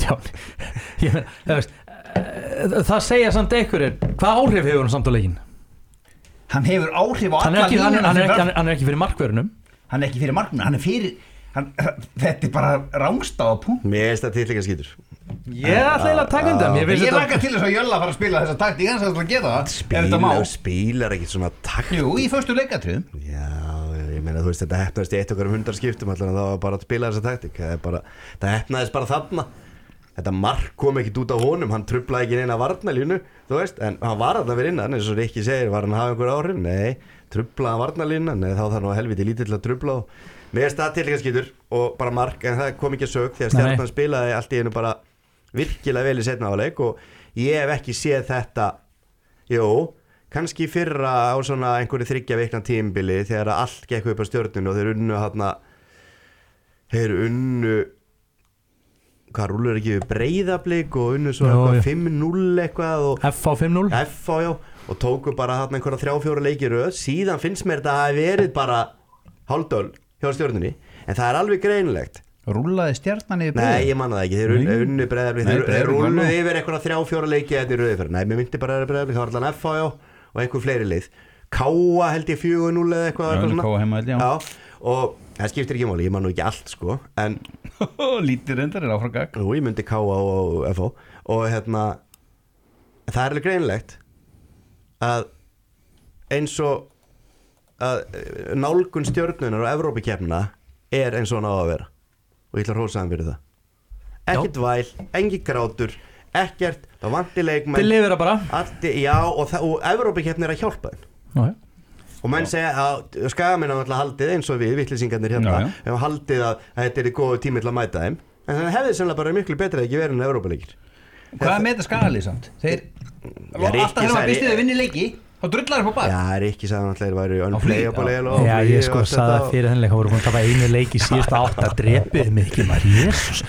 Stjáni Það segja samt einhverjir hvað áhrif hefur hann samt á leikinn? Hann hefur áhrif á Hann alla er línuna. hann er ekki fyrir markvörunum. Hann er ekki fyrir markmann, hann er fyrir þetta er bara rángstað á punkt. Mér finnst það tillega skýtur. Ég ætla eiginlega að taka undan. Ég laka til þess að Jölla fara að spila þessa taktík hans að geta það, ef þetta má. Spílar ekki svona taktík. Jú, í föstu leikatriðum. Já, ég meina þú veist þetta hefnaðist í 100 skiptum allan að það var bara að spila þessa taktík. Það hefnaðist bara þarna. Þetta mark kom ekkit út á honum, hann truflaði ekki neina varnarlínu, þú veist, en hann var alltaf verið innan, eins og Rikki segir, var hann að hafa einhver áhrif? Nei, truflaði varnarlínu, nei, þá þarf nú helviti lítið til að trufla og mér finnst það tillega skýtur og bara mark, en það kom ekki að sög því að Stjarnan spilaði allt í einu bara virkilega vel í seinna áleik og ég hef ekki séð þetta, kannski fyrra á svona einhverju 3 vikna tímabili þegar allt gekk upp á Stjörnunni og þeir unnu hvað rúlur ekki við Breiðablik og unnu svo eitthvað 5-0 eitthvað og FH 5-0 FH og tóku bara þarna einhverja 3-4 leiki í röð síðan finnst mér þetta að hafi verið bara hálfdöl hjá Stjörnunni en það er alveg greinilegt Rúllaði Stjarnan yfir Breiðablik? Nei, ég manna það ekki, þeir unnu Breiðablik þeir rúluðu yfir einhverja 3-4 leiki þetta í röði fyrir, nei, mér myndi bara Breiðablik það var allan FH og einhver fleiri lið Káa held ég 4-0 eða eitthvað og það skiptir ekki máli, ég man nú ekki allt sko en lítið reyndar er áfram gagn ég myndi Káa og FH og það er alveg greinilegt að eins og að nálgun Stjörnunar og Evrópukeppnina er eins og hann á að vera og ég ætla að hrósa hann fyrir það ekkert væl, engin grátur ekkert, það vanti leikmenn til lifir það bara og Evrópukeppnin er að hjálpa þeim og menn segja að Skagamenn hafa alltaf haldið eins og við vitlýsingarnir hérna hefur haldið að þetta er góð tími til að mæta þeim en það hefði sennilega bara miklu betra ekki verið en Evrópuleikir Hvað er með þetta Skagalið samt? Þeir alltaf þegar maður býst við að vinna leiki þá drullar upp á bak Já, Rikki sagði alltaf þeir væri unplayable Já, ég sko sagði það fyrir þennilega hann voru búin að tapa einu leik í síðustu 8 drepið mig ekki maður, jésus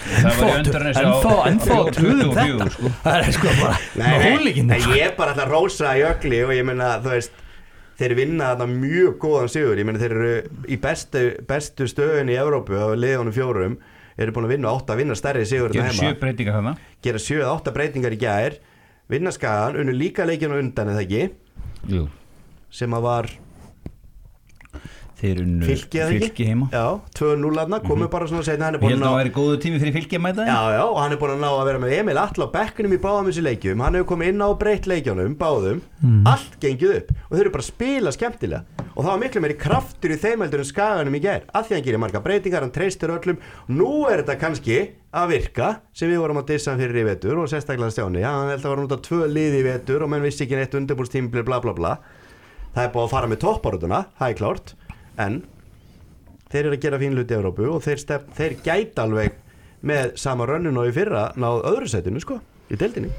ennþá trúðum þetta það er sko bara hólíkinn Ég er bara alltaf rósa í Jökli og ég meina þú veist þeir vinna þarna mjög góðan sigur ég meina þeir eru í bestu stöðun í Evrópu á liðunum 4 eru búin að vinna 8 vinna stærri sigur gera 7 breytingar þarna gera 7-8 breytingar í gær vinna Skagan, unnu líka leikinu undan eða ekki Jú. sem að var þeir unnu Fylki heima já, 2-0 aðna, komu bara svona seinna ég held að það væri góðu tími fyrir Fylki að mæta já, og hann er búin að ná að vera með Emil Atla á bekkunum í báðum þessu leikjum hann hefur komið inn á breytt leikjunum, báðum allt gengið upp og þeir eru bara að spila skemmtilega og það var miklu meiri kraftur í þeim heldur en Skaganum í gær af því hann gerir marga breytingar, hann treystir öllum og nú er þetta kannski að virka sem við vorum að dissa fyrir í vetur og sérstaklega Stjáni, hann held að var nút á 2 lið í vetur og menn vissi ekki neitt undirbúrstímabil bla bla bla það er búið að fara með toppárutuna, það er klárt en þeir eru að gera fín hluti í Evrópu og þeir gæta alveg með sama rönnun og í fyrra náð öðru sætinu sko, í deildinni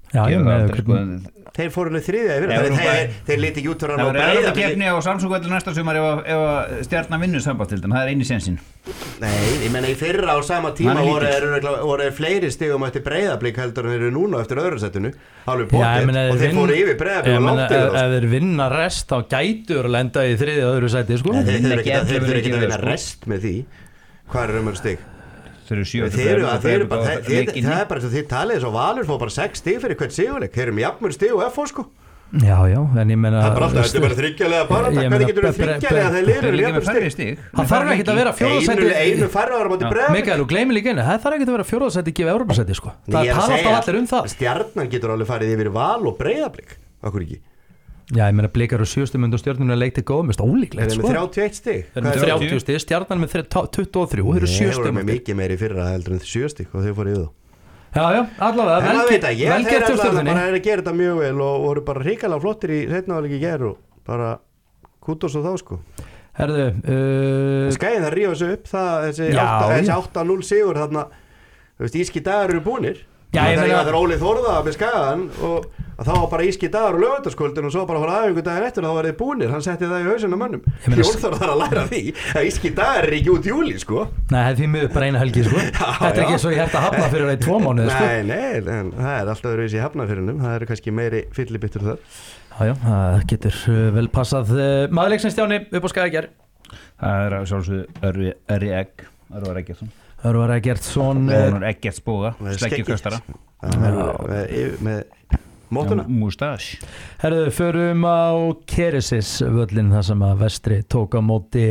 þeir fóru alveg 3. í fyrra þeir liti ekki út fyrir að ná breiða keppni á Samsung-velli næsta sumar ef Stjarnan vinnur sambandstildina, það er eini sensin Nei, ég menna í fyrra á sama tíma voru fleiri stigum eftir Breiðablik heldur en þeir eru núna eftir öðru sætinu alveg potið og þeir fóru yfir Breiðablik og látt yfir ef þeir vinna rest þá gætur að lenda í 3. og öðru sæti sko þeir þurfa ekki að vinna rest með því hvað er raumur stig? Þeir eru 7 það er bara þess að þið talið þess að Valur fór bara 6 stig fyrir hvert sigurleik þeir eru með jafnmörg stig og FH sko Já, en ég meina það er bara alltaf, þetta er bara þryggjalega bara hvernig getur við þryggjalega þegar þeir eru jafnmörg stig það þarf ekki að vera 4. sæti einu færri ára bátti Breiðablik Mikael, þú gleymir líka einu, það þarf ekki að vera 4. sæti gefa Evrópusæti sko það tala alltaf allir það Stjarnan getur alveg farið yfir Val og Breiðablik okkur ekki Já, ég meina Blikar og 7 stig og Stjörnunni leik til góð mest ólíklegt sko. Þeir eru með 31 stig. Þeir eru með 30 stig, Stjarnan með 23, þeir eru 7 stig. Þeir voru með mikið meiri fyrra heldur en 7 stig og þeir fóru yfir þá. Já, allavega, vel gert úr Stjörnunni. Þeir eru að gera þetta mjög vel og voru bara hrikalega flottir í seinna áleik í gær og bara kútos og þá sko. Herðu, Skaginn það rífa þessu upp, þessi 8-0 sigur þarna, þú veist, íski dagar eru búnir. Já, ég meina þegar Óli Þórða með Skagan og þá var bara íski dagar og laugardagskvöldin og svo bara fór aðeins daginn eftir og þá var þeir búnir hann setti það í hausinn á mönnum Óli Þórða þarf að læra því að íski dagar er ekki út júli sko Nei, það er því miður bara eina helgi sko Þetta er ekki svo ég hægt að hafna fyrir það í 2 mánuði sko Nei, en það er alltaf öðruvísi í hafnafyrinum það eru kannski meiri fyllibittur þar Já, það getur vel passað Maður leiksins Stjáni upp á Skaga í gær Það er sjálfsögðu Örvar Eggertsson Örvar Eggertsson Ónur Eggerts bóga, sleggjukastara með mótuna. Mustache. Herðu, förum á Keresis völlin þar sem að Vestri tók á móti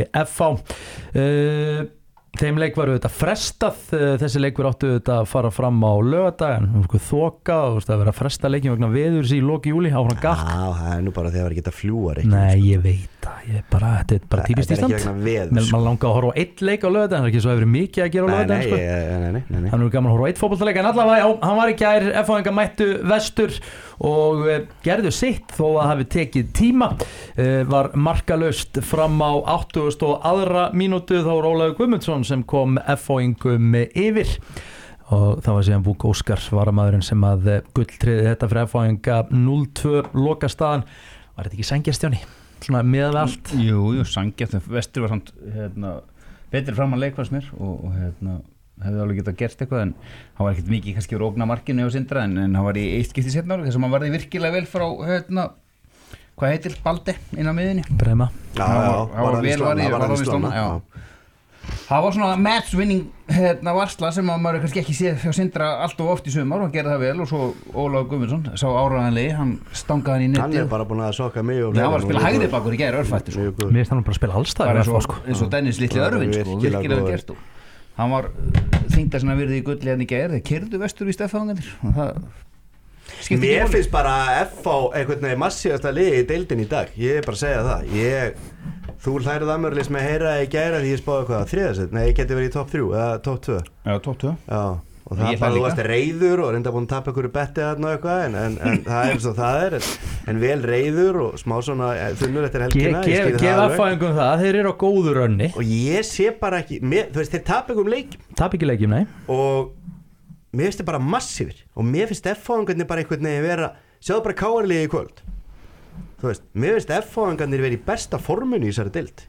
FH. Þeim leik var auðvitað frestað, þessi leik var áttu auðvitað að fara fram á laugardag en þoka og það verið að fresta leikin vegna veðurs í loki júli áfram gakk. Já, það er nú bara þegar það er ekki að fljúa Nei, ég veit það, þetta er bara típist Ísland. Þetta er ekki vegna veðurs. Man langar að horfa á eitt leik á laugardag, það er ekki svo hefur mikið að gera á laugardag. Nei. Hann er gaman að horfa á eitt fótboltaleik en allavega, já, hann var í gær, FH-ingar mættu Vestur og gerðu sitt þó að hafi tekið tíma, var markalaust fram á 82. mínútu þá Ólafur Guðmundsson sem kom FH-ingum yfir og það var síðan Búk Óskar varamaðurinn sem að gulltryði þetta fyrir FH-inga 0-2 lokastaðan. Var þetta ekki sanngjarnstjóni? Svona með allt? Jú, sanngjarnt. Vestur var samt betri fram að leikvast mér og hefði alveg getað gert eitthvað en hann var ekkert mikið kannski að rókna markinu á Sindra en hann var í eitt skipti setna ári þess að hann varði virkilega vel frá hvað heitir Baldi inn á miðinni Brema. hann var vel varði slóna það var svona match winning varsla sem maður kannski ekki séð hjá Sindra allt og oft í sumar og hann gerði það vel og svo Ólafur Guðmundsson sá áræðanlegi, hann stangaði hann í netti Hann er bara búin að soka mig og hann var að spila hægri bakur í gær örfættu Mér finnst hann bara að spila allstæðar eins og Dennis Litli Örvin virkilega gert og hann var þingda sinna virði í gulli hann í gær, þeir kyrðu Vestur í stefnfangandir Mér finnst bara FH einhvern veginn massífasta liði í deildin í dag ég er bara að segja það þú hlærið aðmörlis með að heyra í gæra því ég spáði hvað, þriðasett, nei ég geti verið í topp 3 eða topp 2 Já, topp 2 Já, og það bara þú varst reiður og reynda búin að tapa ykkur betti þarna og eitthvað en það er svo það er en vel reiður og smá svona þunnur eftir helgina Gef FH-ingum það, þeir eru á góðu rönni og ég sé bara ekki, þú veist þeir tapa ykkur leikjum Tap ekki leikjum, nei og mér finnst þeir bara massífir og mér finnst FH-ingarnir bara einhvern veginn vera sjáðu bara KR-liðið í kvöld þú veist, mér finnst FH-ingarnir verið í besta formunu í þessari deild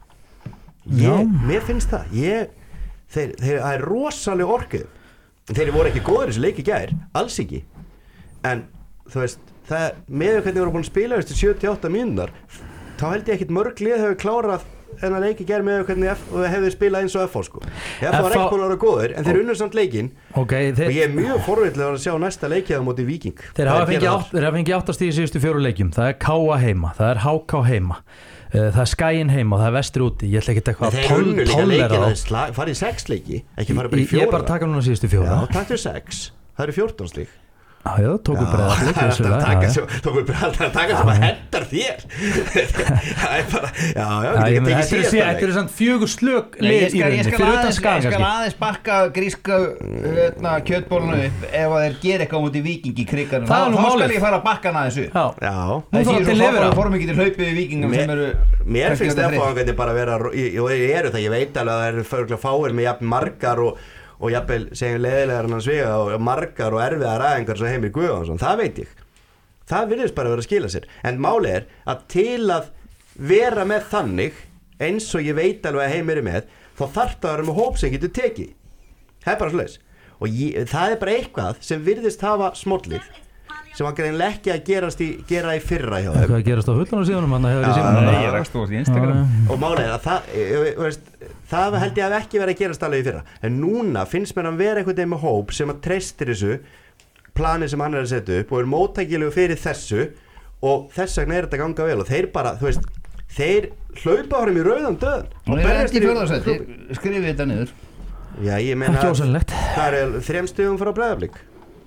mér finnst það það er rosalega orkið þeir voru ekki góður þessi leik í gær alls ekki en þú veist, með hvernig voru búin að spila eftir 78 mínútur þá held ég ekkit mörg lið hefur klárað en að leiki gær með hvernig hefði spilað eins og FH sko FH var ekki búin að vera góður en þeir unnur samt leikinn og ég er mjög forvitlegur að sjá næsta leikið á móti Víking þeir hafa fengið 8 stig í síðustu 4 leikjum það er KA heima, það er HK heima það er Skæin heima og það er Vestur úti ég ætla ekki eitthvað að tólera á farið 6 leiki, ekki farið bara í 4 ég bara taka núna síðustu 4 já, takk 6, það eru 14 stig Já, tóku Breiðablik tóku Breiðablik taka sem að hendar þér það er bara þetta er samt 4 slök lið í rauninni fyrir utan Skaga ég skal aðeins bakka gríska kjötbólunu upp ef þeir gera eitthvað mútið Víking í kriganum þá skal ég fara að bakka hana þessu það er svo fórum ekki til hlaupið í Víkingum mér finnst það bara að vera og ég veit alveg að það eru förgulega fáir með jafn margar og jafnvel segjum leiðilegar en hans vega og margar og erfiðar aðengar svo Heimir Guðjónsson, það veit ég það virðist bara að vera að skila sér en máli er að til að vera með þannig eins og ég veit alveg að Heimir er með þá þarf það að vera með hóp sem getur tekið það er bara svoleiðis og það er bara eitthvað sem virðist hafa smollið sem var greinlega ekki að gera í fyrra hjá þeim eitthvað að gerast á fullunar síðanum ég rakst úr því Instagram og máli er að það held ég að ekki vera að gerast alveg í fyrra en núna finnst mér að vera einhvern veginn með hóp sem að treystir þessu plani sem hann er að setja upp og er móttækilegu fyrir þessu og þess vegna er þetta að ganga vel og þeir bara, þú veist þeir hlaupa árum í rauðan döðan og þeir er í fjórðarsæti, skrifið þetta niður já, ég meina ekki ósennilegt það er 3 stigum frá Breiðablik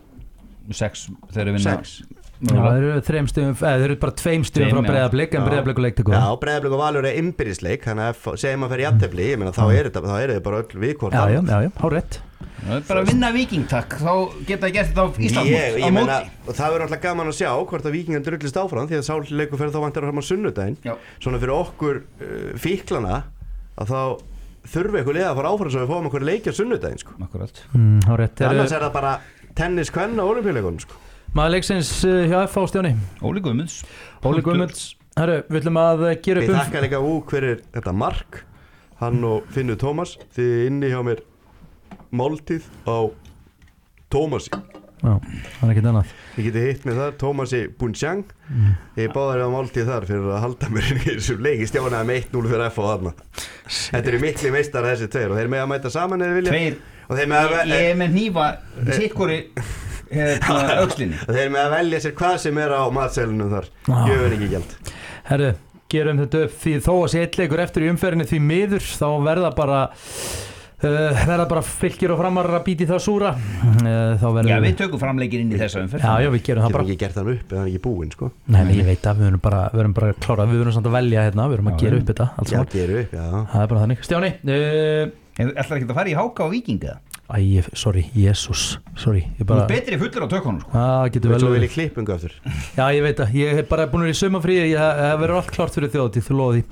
6 þeir vinna 6 það eru 3 stigum, þeir eru bara 2 stigum frá Breiðablik en Breiðablik og leik til góð já, Breiðablik og Valur er innbyrðisleik þannig að segjum að fer í jafntefli ég meina þá er þið bara öll viðkvort já, há rétt bara að vinna Víking takk þá geta gert þetta á Íslandsmót ég meina, og það verður alltaf gaman að sjá hvort að Víkingar drullist áfram því að sáleikur fer þá vantar fram á sunnudaginn svona fyrir okkur fíklana að þá þurfi eitthvað liða að fara áfram svo við fáum okkur leiki á sunnudaginn sko. akkurat annars er það bara tennis kvenna og olimpíuleikunum sko. maður leiksins hjá FH Stjáni Óli Guðmunds herru, við ætlum að gera upp við þakka líka fyrir þetta mark hann og Finnur Tómas þið inni hjá mér máltíð á Tómasi já, það er ekkert annað ég geti hitt með þar, Tómasi Bunchang ég báði á máltíð þar fyrir að halda mér inn í þessum leiki stjánaði með 1-0 fyrir FH þarna þetta eru mikli meistar þessi tveir og þeir með að mæta saman eða vilja tveir, ég með hnífa sikkori öxlinni. Þeir með að velja sér hvað sem á matselunum þar gjöfur ekki gjald. Herru, gerum þetta upp því þó að sé eitt leikur eftir í umferðinni því miður þá verða bara Fylkir og Framar að býti það súra Já, við tökum framleikir inn í þessa umferð. Já, við gerum það bara. Við erum ekki gert þann upp eða hann ekki búinn, sko. Nei, ég veit að við erum bara klárað, við erum samt að velja hérna, við erum að gera upp þetta alls Já, gera upp, já. Það bara þannig. Stjáni, ætlar ekki að fara í HK og Víkinga? Sorry, ég bara... Þú betri fullur á tökunum, sko. Getur vel... Svo vil ég klippingu aftur. Já, ég veit að, ég hef bara búin í sumarfríi, það verður allt klárt fyrir þjóðatíð, þú loði.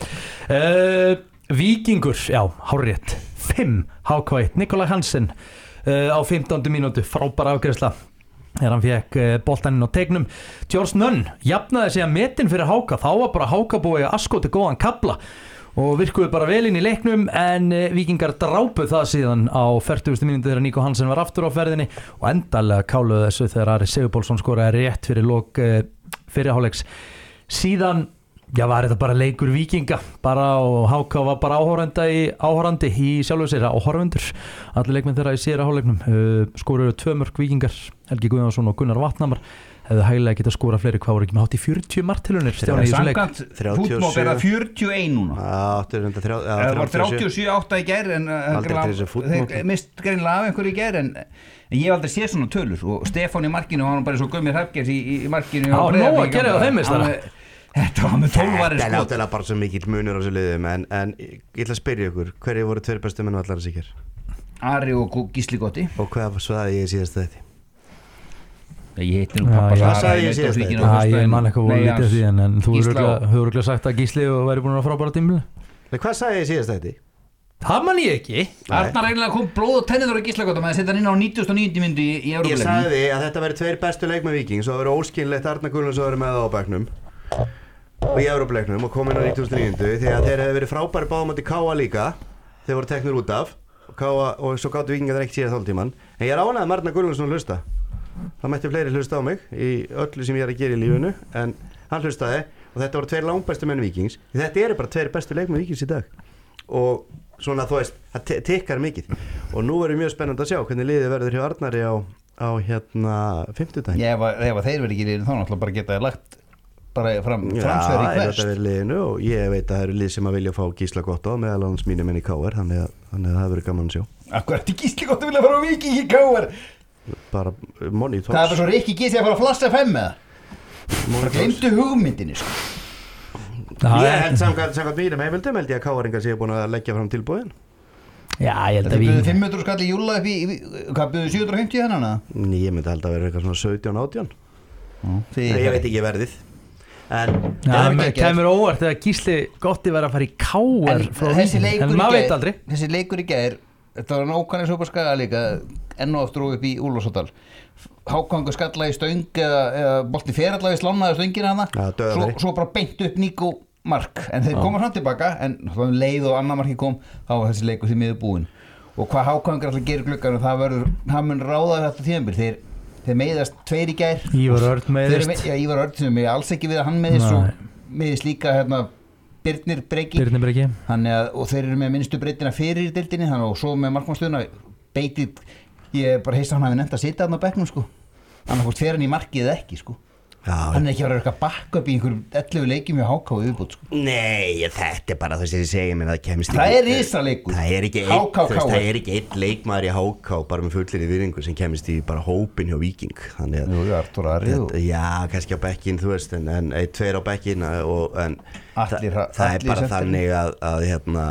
Víkingur, já, hárrétt 5, HK1, Nikolaj Hansen á 15. mínútu, frábæra afgreiðsla þegar hann fekk boltaninn á tegnum. George Nunn jafnaði sig að metin fyrir HK, þá var bara HK búið að askoti góðan kafla og virkuðu bara vel inn í leiknum en Víkingar drápuð það síðan á 40. mínútu þegar Nico Hansen var aftur á ferðinni og endalega káluðu þessu þegar Ari Sigurpálsson skoraði rétt fyrir lok fyrri hálfleiks. Síðan var þetta bara leikur Víkinga bara og HK var bara áhorandi í sjálfu sér áhorfundur allir leikmenn þeirra í síðara hálfleiknum skoruðu 2 mörk Víkingar, Helgi Guðjónsson og Gunnar Vatnamar hefðu hæglega getað skora fleiri, hvað voru ekki með hátt í 40 marktilunir Stjáni í þessu leik. Fútmál er að 41 núna. Það var 37-8 í gær en þeir mist greinlega af einhverju í gær en ég hef aldrei séð svona tölur og Stefán í markinu hann var bara svo Gummi Hrafgers í markinu. Já, nóg að gera það þeim meistara. Þetta var með 12 varir sko. Það er náttúrulega bara svo mikill munur á þessu liðum en ég ætla að spyrja ykkur, hverju voru 2 bestu menn allar að sikir? Ari og Gísli Gotti. Og hvað svaði ég síðast þetta? Ég heiti nú pappa Hvað sagði ég síðast þetta? Ég man eitthvað voru lítið því en þú hefur örugglega sagt að Gísli og væri búin að frábæra tímli. Hvað sagði ég síðast þetta? Það man ég ekki. Arnar eiginlega kom blóð og tenniður á Gísla Gotti maður setja hann inn á 99. mínútu í Evrópuleiknum. Ég sagði að þetta væri 2 bestu leikmenn Víkings og það væri óskiljanlegt Arnar Guðjónsson væri með á bekknum og í Evrópuleiknum og kom inn á 99. því að þeir hefði verið frábæri báðum átti Káa líka þeir voru teknir út af og svo gátu Víkingar ekki síðan hálftíman en ég er ánægð með Arnar Guðjónsson að hlusta það mætti fleiri hlusta á mig í öllu sem ég er að gera í lífinu en hann hlustaði og þetta voru 2 langbæstu menn Víkings þetta eru bara 2 bestu leikmenn Víkings í dag og svona þú veist það tikkar mikið og nú verður mjög spennandi að sjá hvernig liðið verður hjá Arnari á fimmtudaginn. Ef þeir verður ekki liðinu þá náttúrulega bara geta lagt bara framsverð í hvert. Þetta verður liðinu og ég veit að það eru lið sem að vilja fá Gísla Gott á meðal annars mínum enn í KR þannig að það verður gaman að sjá. Akkur ertu Gísli Gott að vilja fara á Víking í KR? Bara money talks. Það er bara svo Rikki Gísli að fara að flassa 5 með það glemdu hugmyndinni sko. Ég held samkvæmt mínum heimildum held ég að KR-ingar séu búin að leggja fram tilboðin. Já, ég held að við 500 skall í júla upp í hvað buðu 750 hennan? Ég myndi held að vera eitthvað svona 17-18 ég veit ekki verðið en það kemur óvart þegar Gísli Gotti var að fara í KR en maður veit aldrei þessi leikur í gær þetta var nákvæmlega svo bara skaga líka enn og aftur og upp í Úlfarsárdal Hákongur skalla í stöng eða bolti ferallega í slánaði stöngina hana svo bara beint upp Níko mark en þeir koma fram tilbaka en leið og annar marki kom þá var þessi leikur því miður búinn og hvað Hákongur alltaf gerir gluggan það mun ráða þetta tímabil þeir meiðast 2 í gær Ívar Örn meiðist Ívar Örn sem er alls ekki við að hann meiðist og meiðist líka Birnir Breki og þeir eru með minnstu breytina fyrir í deildinni og svo með markmannstöðuna beitið ég bara heist að hann hafi nefnt að sitja þarna á bekknum sko annars fórst fer hann í markið eða ekki sko hann ekki að vera eitthvað bakk upp í einhverjum 11 leikjum hjá HK viðbútt sko. Nei, þetta er bara þess að ég segi mér það kemst það er risaleikur það er ekki einn leikmaður í HK bara með fullir í virðingu sem kemst í bara hópin hjá Víking þannig að Artur Ari já, kannski á bekkin þú veist en 1-2 á bekkin en það er bara þannig að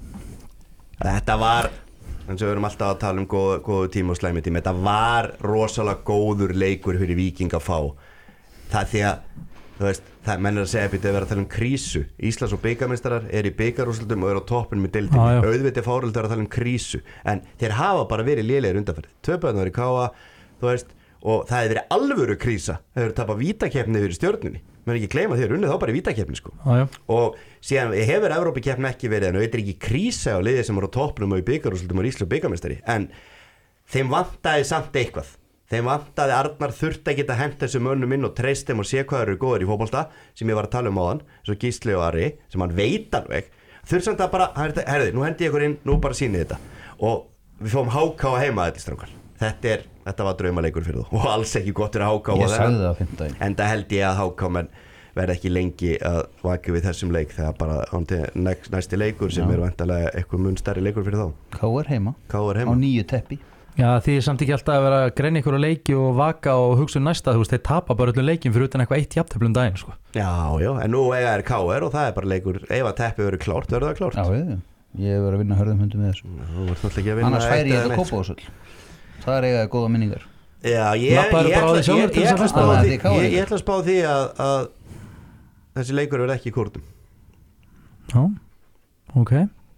þetta var eins og við erum alltaf að tala góðu tíma og slæmi tíma þetta var rosalega góður leikur fyrir Víking að fá það því að þú veist, það mennir að segja að vera að tala krísu Íslands og bikarmeistarar í bikarúrslitum og eru á toppinum í deildinni auðvitað fáröld að tala krísu en þeir hafa bara verið lélegir undanferð 2 börn í Káa þú veist og það hefur verið alvöru krísa þeir eru tapað vítakeppni yfir Stjörnunni menn ekki gleyma því að unnið þá bara í vítakeppni sko og síðan hefur Evrópukeppni ekki verið en þetta er ekki krísa á liði sem eru á toppinum og í bikarúrslitum og Íslands og bikarmeistari en þeim vantaði samt eitthvað þeim vantaði Arnar þurfti að geta hent þessu mönnum inn og treyst þeim og sé hvað eru góðir í fótbolta sem ég var að tala áðan svo Gísli og Ari sem hann veit alveg þurfti samt að bara herði, nú hendi ég ykkur inn nú bara sýni þetta og við fáum HK heima þetta strákar þetta er þetta var draumaleikur fyrir þú og alls ekki gott fyrir HK Ég sagði það á 5. daginn. Enda held ég að HK menn verði ekki lengi að vaka við þessum leik þegar bara næsti leikur sem er vantarlega eitthvað mun stærri leikur fyrir þá KR heima á á 9 teppi. Já, því er samt ekki alltaf að vera að greina ykkur á leiki og vaka og hugsa næsta, þú veist, þeir tapa bara öllum leikin fyrir utan eitthvað 1 jafntefli daginn, sko. Já, en nú er KR og það er bara leikur ef að teppi verður klárt, verður það klárt Já, ég hef verið að vinna hörðum hundum með þessu. Þú ert náttúrulega ekki að vinna Annars færi ég eitt eða þetta neitt, Kópavogsvöll. Það er eiginlega góða minningar. Já, Labbaðirðu bara á því sjálfur til þess að festa það? ég ætla að spá því að þessi leikur verður ekki í kúrtum Já, ok.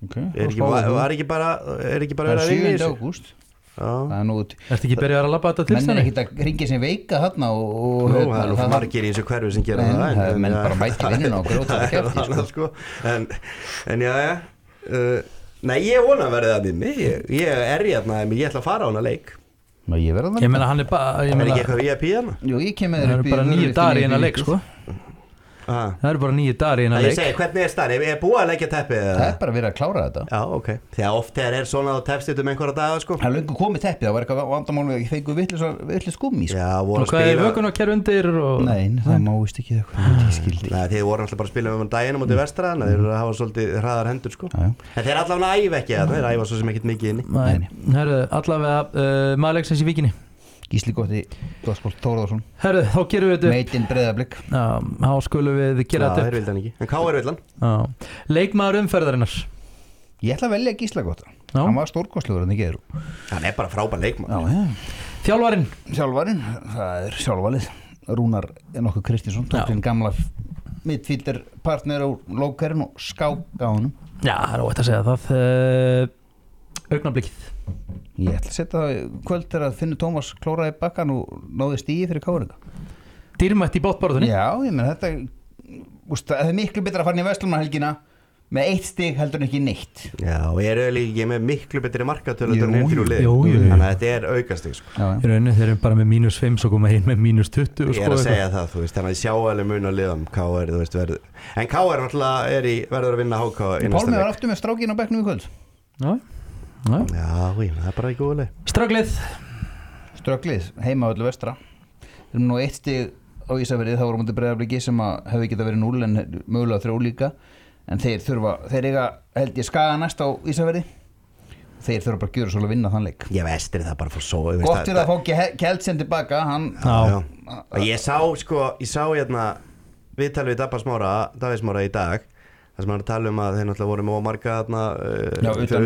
er ekki bara Það er 7. ágúst. Það er nú Ertu ekki byrjað að labba þetta til menn er ekkert að ringja sem veika þarna og Nú, það er margir í þessu hverfi sem gera það menn bara mæti vinnuna og gróta það kæfti sko. En já nei, ég vona að verði það inni ég er hérna, ég ætla að fara á hana leik Ég verða það Ég meina hann er bara er ekki eitthvað VIP hana? Jú, ég kem með Það þér eru bara 9 dagar í eina leik, sko. Það eru bara 9 dagar í eina Ég leik. segi, hvernig er starf? Er búið að leggja teppið? Það er bara verið að klára þetta. Já, ok. Þegar oft er svona á teppstitt einhverja daga, sko. Það er löngu komið teppið, það var eitthvað vandamál við að fengu vitlis gummi, sko. Já, voru Og hvað er vökun og kerfi undir og... Nei, það máist ekki eitthvað. Ég skildi. Nei, þið voru alltaf bara að spila um daginn á móti Vestraðan, þeir eru að hafa svolítið hraðar hendur, sko. Já. En þeir allavega æfa ekki, þeir æfa svo sem ekkert mikið inni. Nei, herru, allavega maður leiksins í Víkinni. Gísli Gottskóld Þórðarsson. Herru, þá gerum við þetta. Meitinn Breiðablik. Já, þá skulum við gera Já, þetta þeir vildi hann ekki. En K.R. vill hann. Já. Leikmaður umferðarinnar. Ég ætla að velja Gísla Gotta. Já. Hann var stórkostlegur en ekki eru. Hann er bara frábær leikmaður. Já. Þjálfarinn. Sjálfarinn, það er sjálfvalið. Rúnar Nokkur Kristinsson, tók sinn gamla midfielder partner á lókerinn og skák á honum. Já, það er óvægt að segja það. Augnablikið. Ég ætla að setja það kvöld þegar að Finnur Tómas klóraði bakkan og náði stíði fyrir Káringa. Dýrmætt í botbarðunni. Já, ég menn þetta það er miklu betra að fara inn í Vestlunarhelgina með 1 stig heldur en ekki neitt. Já, og ég er líka með miklu betri markatölu en einn fyrir lið. Jú. Þannig að þetta er aukastig, sko. Í rauninni þeir eru bara með -5 svo koma inn með -20. Ég er að segja það, þú veist, þannig að ég sjá alveg mun að liðum K.R. þú veist, verður. En K.R. náttúrulega verður að vinna HK í næsta Pálmi var leik. aftur með strákinn á bekknum í kvöld. Já. Já, það er bara ekki góð leið. Strögglið. Strögglið, heima öllu vestra. Þeir eru nú 1 stig á Ísafirði, það voru mútið Breiðabliki sem að hefði getað verið 0 en mögulega 3 líka. En þeir eiga held ég Skaga næst á Ísafirði. Þeir þurfa bara að gjöra svolítið að vinna þann leik. Ég Vestri það bara fyrir svo. Gott fyrir að fá Kjeldsen tilbaka, hann... Já. Ég sá hérna viðtal við Davíð Smára í dag. Það sem hann tala að þeir náttúrulega voru með marga utan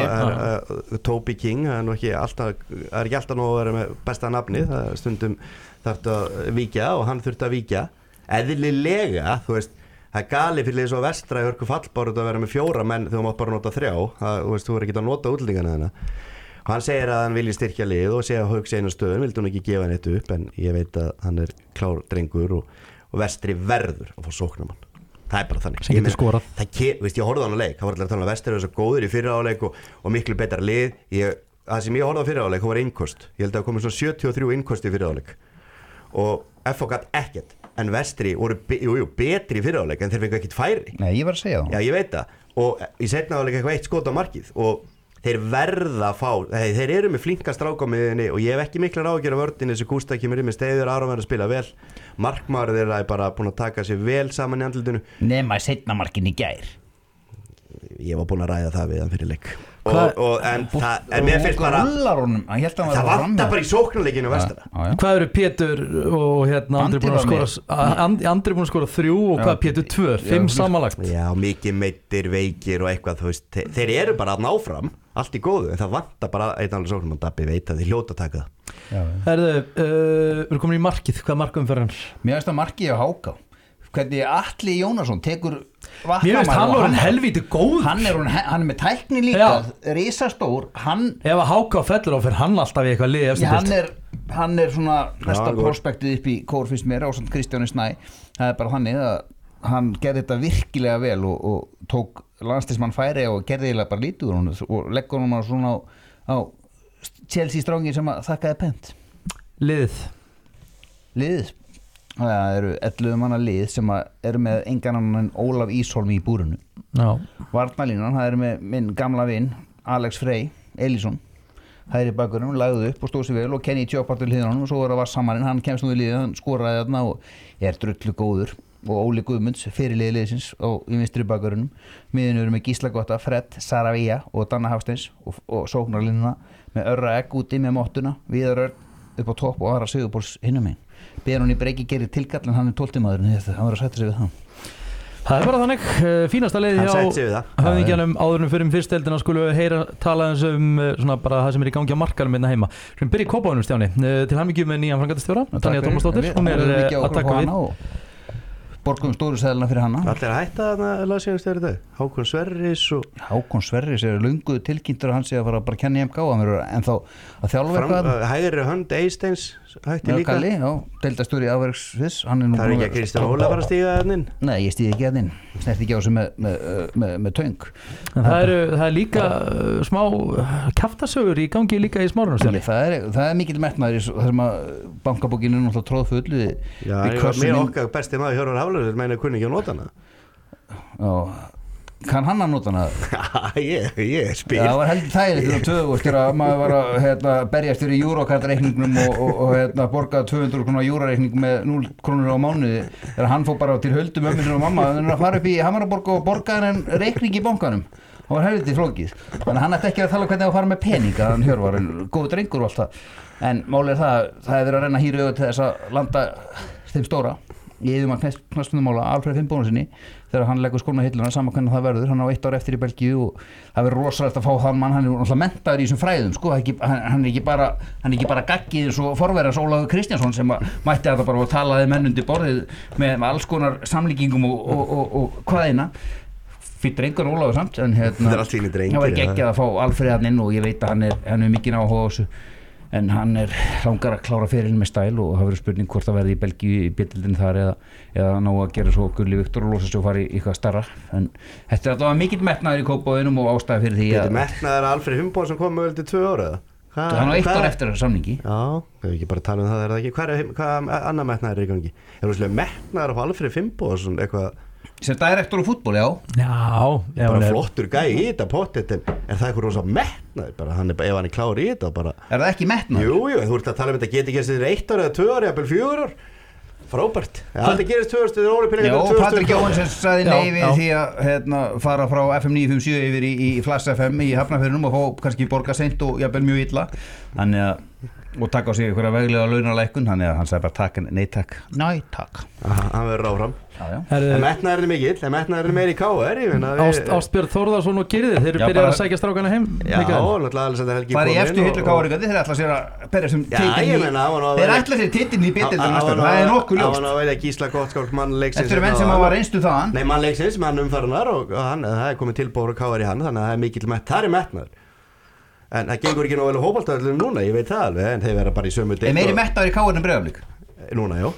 ESB Toby King, það er ekki alltaf nú að vera með besta nafni, það stundum þarftu að víkja og hann þurfti að víkja eðlilega, þú veist það er gali fyrir svo Vestra í Hörku Fallbárut að vera með 4 menn þegar þú mátt bara nota 3 þú veist, þú verður ekki að nota útlendingana þarna og hann segir að hann vilji styrkja lið og segja að Hauks einu stöðun, vildi hún ekki gefa hann eitt upp en ég veit að hann er klár drengur og Vestri verður að fá sóknarmann. Það er bara þannig sem getur skorað. Veist, ég horfði á hann á leik, það var alltaf að tala að Vestri er svo góður í fyrra áleik og miklu betra lið það sem ég horfði á fyrra áleik, hún var innkost ég held að það komið svona 73 innkost í fyrra áleik og FH gat ekkert en Vestri voru betri í fyrra áleik en þeir fengu ekkert færi. Nei, ég var að segja það. Já, ég veit það og í seinna áleik eitthvað 1 skot á markið og þeir verða að fá þeir eru með flinka stráka á miðjunni og ég hef ekki miklar áhyggjur af vörninni þessu Gústa kemur inn með Steiður Aron verður að spila vel markmaður þeirra er bara búin að taka sér vel saman í andlitinu nema seinna markin í gær ég var búin að ræða það við hann fyrir leik en mér finnst bara það vantar bara í sóknarleikinu Vestra. Hvað eru Pétur og Andri búin að skora 3 og hvað Pétur 2 5 samanlagt. Já, mikið meittir, veikir og eitthvað, þú veist, þeir eru bara að ná fram allt í góðu, en það vantar bara einn alveg sóknarmann Dabbi veit að þeir hljóta að taka það. Herðu, við erum komin í markið, hvað markum fyrir hann? Mér finnst að markið á HK hvernig Atli Jónasson tekur Mér finnst hann var hann helvíti góð hann er með tækni líka risastór ef að HK fellur á fyrir hann alltaf í eitthvað lið hann er svona næsta prospektið upp í kór fyrst mér á Kristjáni Snæ það er bara þannig að hann gerði þetta virkilega vel og tók landsliðsmann færi og gerði eiginlega bara lítið úr honum og leggur honum svona á Chelsea strángin sem að þakkaði pent liðið það eru 11 manna lið sem eru með engan annan en Ólaf Ísholm í búrinu varnarlínan, það eru með minn gamla vinn Alex Frey Elísson hægri bakverðinum, lagði upp og stóð sér vel og Kenny Chopard til hliðina á honum og svo var það Vassamaninn, hann kemst nú í liðið, hann skoraði þarna og er drullu góður og Óli Guðmunds, fyrirliði liðsins í vinstri bakverðinum, miðinu eru með Gísla Gotta, Fred, Saravia og Danna Hafsteins og sóknarlínuna með Örra Egg úti með mottuna, Viðar Örn upp á topp og Ara Sigurborgs hinum megin. Benóni Breki gerir tilkall en hann er 12. maðurinn, hann var að sætta sig við það. Það bara þannig, fínasta leiði hjá höfðingjanum áðurum fyrir fyrstdeildina skulum við heyra tala svona bara það sem er í gangi á markarum hérna heima. Við byrjum í Kópavoginum, Stjáni, til hamingju með nýjan framkvæmdastjóra, Tanja Tómasdóttir, hún er að taka við. Borgum stóru seðlana fyrir hana. Allir að hætta þarna lagsíðanstjóri í dag. Hákon Sverris er löngu tilkynntur að hann sé að fara bara að kenna í MK en þá að þjálfa eitthvað. Hægri hönd Eysteins hætti líka. Kalli, deildarstjóri afverksviss. Það er ekki að Kristján Óla fara að stíga þarna inn? Nei, ég stíði ekki þarna inn. Snerti ekki á þessu með töng. En það er líka smá kjaftasögur í gangi líka í Smárunum. Það er mikill metnaður þar sem að bankabókin er náttúrulega tróðfull. Já, mér okkar besti maður Hjörvar Hafliði meina kunni ekki að nota hana. Já, kann hann að nota hana? Ég spil. Það var heldur þægilegt þegar að maður var að berjast fyrir Eurocard-reikningnum og borga 200 krónur Euro-reikning með 0 krónur á mánuði þegar hann fór bara til höldum ömminir og mamma þannig að fara upp í Hamaraborg og borga hann reikning í bankanum. Það var helviti flókið. Þannig að hann ætti ekki að tala hvernig að fara með peninga hann Hjörvar, góð drengur og allt það. En málið er það er verið að reyna að hýra til þess að landa þeim stóra. Ég yfirmann knattspyrnumála Alfred Finnbogasyni þegar hann leggur skóna hilluna saman hvernig það verður, hann á 1 ár eftir í Belgíu og það verður rosalegt að fá þann mann, hann er náttúrulega menntaður í þessum fræðum sko, hann er ekki bara gaggið eins og forverðars Ólafur Kristjánsson sem mætti þetta bara og talaði menn undir borðið með alls konar samlíkingum og hvað eina fyrir drengur Ólafur samt en það var geggjað að fá Alfred hann inn og ég veit að hann er mikið áhuga á þessu en hann langar að klára ferilinn með stæl og það verður spurning hvort það verði í Belgíu í B-deildinni þar eða ná að gera svo Gulli Viktor og losa sig og fara í eitthvað starra en þetta var mikill metnaður í Kópavoginum og ástæða fyrir því að metnaður Alfred Finnbogason sem kom mögulega til 2 ára hann á 1 ár eftir samningi já, hefur ekki bara talað það ekki hvað annar metnaður er í gangi er metnaður af Alfred Finnbogason eitthvað sem direktor á fútból, já bara flottur gæi í þetta pottet en það er eitthvað rosa metnaður bara, ef hann er klár í þetta bara er það ekki metnaður? Jú, þú ert að tala þetta geti gerst þér 1 ár eða 2 ár eða 4 ár frábært, þetta gerist 2 árstöður ólipilegur já, Patrik Jóhansson sagði nei við því að fara frá FM 957 yfir í Flass FM í Hafnarfirðinum og fá kannski borga seint og jafnvel mjög illa þannig að og taka á sig einhverja veglega launalækkun þannig að hann sagði bara nei takk hann verður áfram en metnaðurinn er mikill, en metnaðurinn er meiri í KR Ástbjörn Þórðarsson og Gyrðir þeir eru byrjað að sækja strákana heim já, náttúrulega Alexander Helgi bara í eftir hillu KR þeir ætla sér að berja sem þeir ætla sér titilin í B-deildinni það er nokkuð ljóst hann á að velja Gísla Gottskálk mann leiksins þetta eru menn sem hafa reynstu þaðan nei, mann leiksins, mann umfærunar og það er komið tilbúið KR í hann þannig að það er mikill metnaður en það gengur ekki nóg vel á fótboltaöllum núna, ég veit það alveg, en þeir verða bara í sömu deild. Er meiri metnaður í KR en Breiðablik? Núna, já.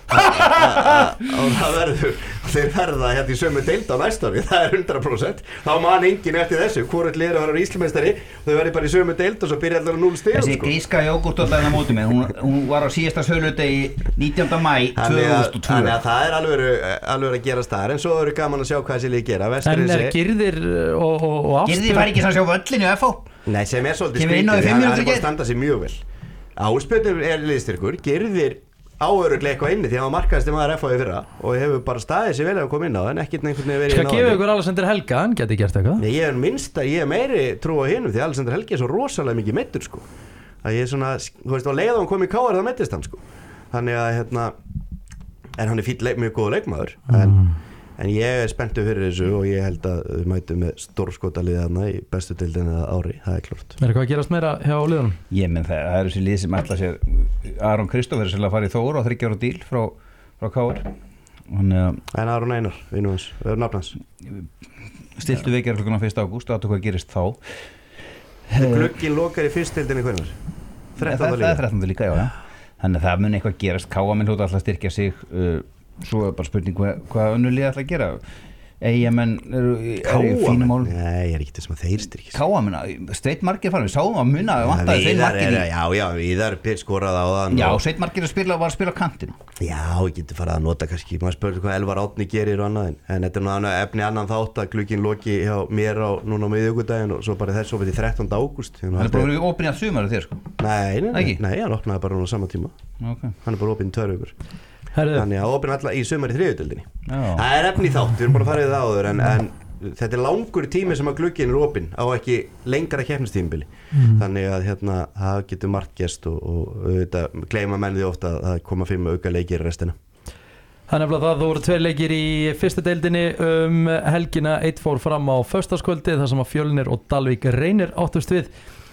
Og það verður, þeir verða hérna í sömu deild á næsta ári, það er 100%. Þá man enginn eftir þessu, hvort liður að vera íslumeistari, þau verður bara í sömu deild og svo byrja allar 0 stig. Þessi gríska jógurtdóttan á móti með, hún var á síðasta söludegi 19. maí 2002. Þannig að það er alveg að gerast þar, en svo eru gaman að sjá hvað þessi lið gera. En er Gyrðir og Ástbjörn? Gyrðir fær ekki að sjá völlinu FH. Nei, sem er svolítið skrítið, hann er bara að standa sig mjög vel. Ástbjörn er liðstyrkur, Gyrðir áöruglega eitthvað inni því að hann markaðist maður FH í fyrra og hefur bara staðið sér vel að koma inn á en ekkert einhvern veginn verið í náðinni. Skal gefa ykkur Alexander Helga, hann geti gert eitthvað? Nei, ég er meiri trú á hinum því Alexander Helgi er svo rosalega mikið meiddur sko. Að ég er svona, þú veist, á leið að hann kom í KR þá meiddist hann sko. Þannig að en hann er mjög góður leikmaður en ég er spenntur fyrir þessu og ég held að við mætum með stórskotalið þarna í bestu deildinni ári, það er klart. Er eitthvað að gerast meira hjá liðunum? Ég menn það er þessi lið sem ætla sér Aron Kristófer sem að fara í Þór og 3 ára díl frá KR. En Aron Einar, vinur hans, nafn hans. Stiltu vekjar klukkan 1. ágúst og hvað gerist þá. Glugginn lokar í fyrstdeildinni hvernig? 13. Það er 13. líka, já. Þannig að það mun eitthvað gerast, KR mun hljóta alltaf styrkja sig. Svo er bara spurning hvað önnur lið ætla að gera Eyjamenn eru í fínum málum. Nei, ég er ekki þess að þeir styrkist. Káa, Sveit Margeir farin, við sáum að muna að vantaði Sveit Margeir Já, Víðar skoraði á þann. Já, Sveit Margeir var að spila á kantinu. Já, ég geti farið að nota kannski, maður spurði hvað Elvar Árni gerir og annað, en þetta er nú efni annan þátt að glugginn loki hjá mér núna á miðvikudaginn og svo bara þess opið í 13. ágúst. Hann er bara opinn í að sumar þér sko? Nei, hann opnaði bara núna á sama tíma. Okay. Hann er bara opinn í 2 vikur. Þannig að opinn alltaf í sumar í 3. deildinni. Það er efni þátt, við erum bara að fara í það áður en þetta er langur tími sem að glugginn er opinn á ekki lengra keppnistímabili. Þannig að það getur margt gerst og auðvitað gleyma menn því ofta að koma 5 auka leikir í restina. Það er nefnilega það voru 2 leikir í fyrstu deildinni helgina. 1 fór fram á föstudagskvöldi þar sem að Fjölnir og Dalvík Reynir áttust við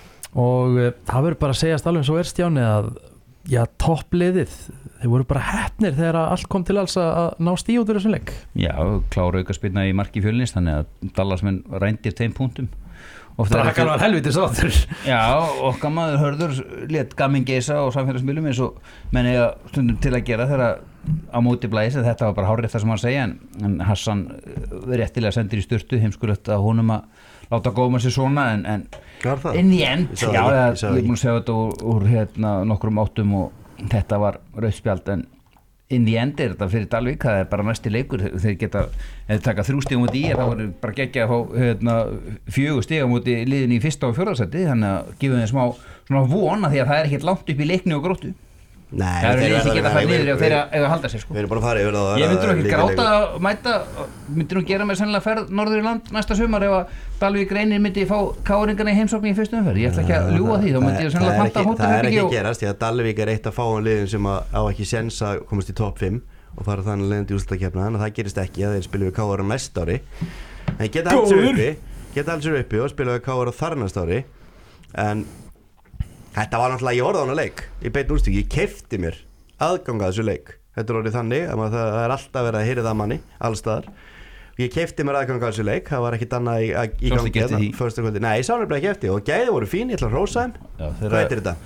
og það verður bara að segjast alveg eins og Stjáni að toppliðið, þeir voru bara heppnir þegar allt kom til alls að ná stíð út úr þessum leik. Já, klára aukaspyrna í marki Fjölnis, þannig að Dallasmenn rændir 2 punktum. Drakan var helviti sáttur. Já, okkar maður Hörður lét gamin geisa á samfélagsmiðlum eins og menn eiga stundum til að gera þegar á móti blæs, þetta var bara hárrétt það sem hann segja en Hassan réttilega sendir í sturtu, heimskulegt að honum að láta góma sér svona en inn í end, ég er búin að segja þetta úr nokkrum áttum og þetta var rauðspjald en inn í end er þetta fyrir Dalvík, það er bara næsti leikur, þeir geta eða taka 3 stig á móti í, það voru bara geggja að fá 4 stig á móti liðin í 1. og 4. sæti, þannig að gefa þeim smá svona vona því að það er ekkert langt upp í Leikni og Gróttu. Nei, það eru ekki geta fært niður og þeir eiga að halda sér sko. Við erum bara að fara yfir það. Ég myndir ekki gráta að mæta, myndir nú gera mér sennilega ferð norður í land næsta sumar ef að Dalvík Reynir myndi fá káringana í heimsókn í fyrstu umferð. Ég ætla ekki að ljúga því, þá myndi ég sennilega panta hótelherbergi. Það er ekki að gerast, því að Dalvík er eitt af fáum liðum sem á ekki séns að komast í topp 5 og fara þannig leiðandi í úrslitakeppnina, þannig að það gerist ekki að þeir spila við KR næsta ári. En geta alls uppi og spila við KR þar næsta ári. En þetta var náttúrulega ég orða á hana leik í beinn úrstík, ég keypti mér aðganga þessu leik. Þetta er orðið þannig að það er alltaf verið að heyra það manni allstaðar. Ég keypti mér aðganga þessu leik, það var ekkit annað í gangi fyrsta kvöldi. Nei, ég sá nefnilega ekki eftir og gæði voru fín, ég ætla að hrósa þeim. Hvað heitir þetta?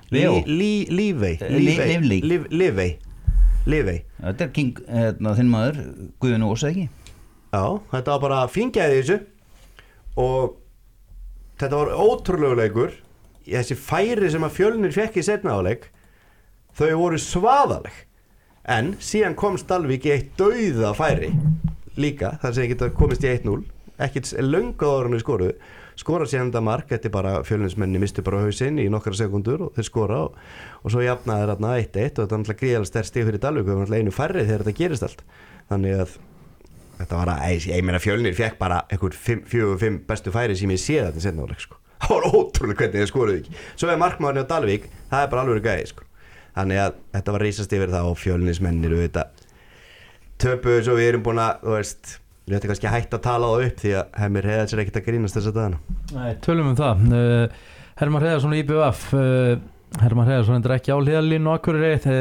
Lífey. Þetta er King, þinn maður Guðjón Ós ekki? Já, þetta var bara fín gæði þessu og þetta var ótrúlegur leikur. Þessi færi sem að Fjölnir fekk í seinna áleik, þau voru svaðaleg en síðan komst Dalvík í eitt dauða færi líka, þar sem geta komist í 1-0 ekkert löngu áður en þau skora síðan þetta mark, þetta er bara Fjölnismenni mistu bara hausinn í nokkra sekundur og þeir skora og svo jafnaði þarna 1-1 og þetta er náttúrulega gríðarlega sterkt stig fyrir Dalvík og það var náttúrulega einu færri þegar þetta gerist allt þannig að þetta var að, ég meina Fjölnir fekk bara einhver 4-5 bestu færi sem ég sé þetta seinna áleik sko. Það var ótrúlega hvernig þeir skoruðu ekki svo er markmaðurinn á Dalvík, það er bara alveg gæði sko. Þannig að þetta var reisast yfir það og Fjölnismennir töpuðu svo við erum búin að við ættum kannski að hætta að tala það upp því að Heimir Heiðars er ekkert að grínast þessa dagana. Nei, tölum það Hermann Heiðarsson og IBVF Hermann Heiðarsson er ekki á hliðarlínu og Akureyri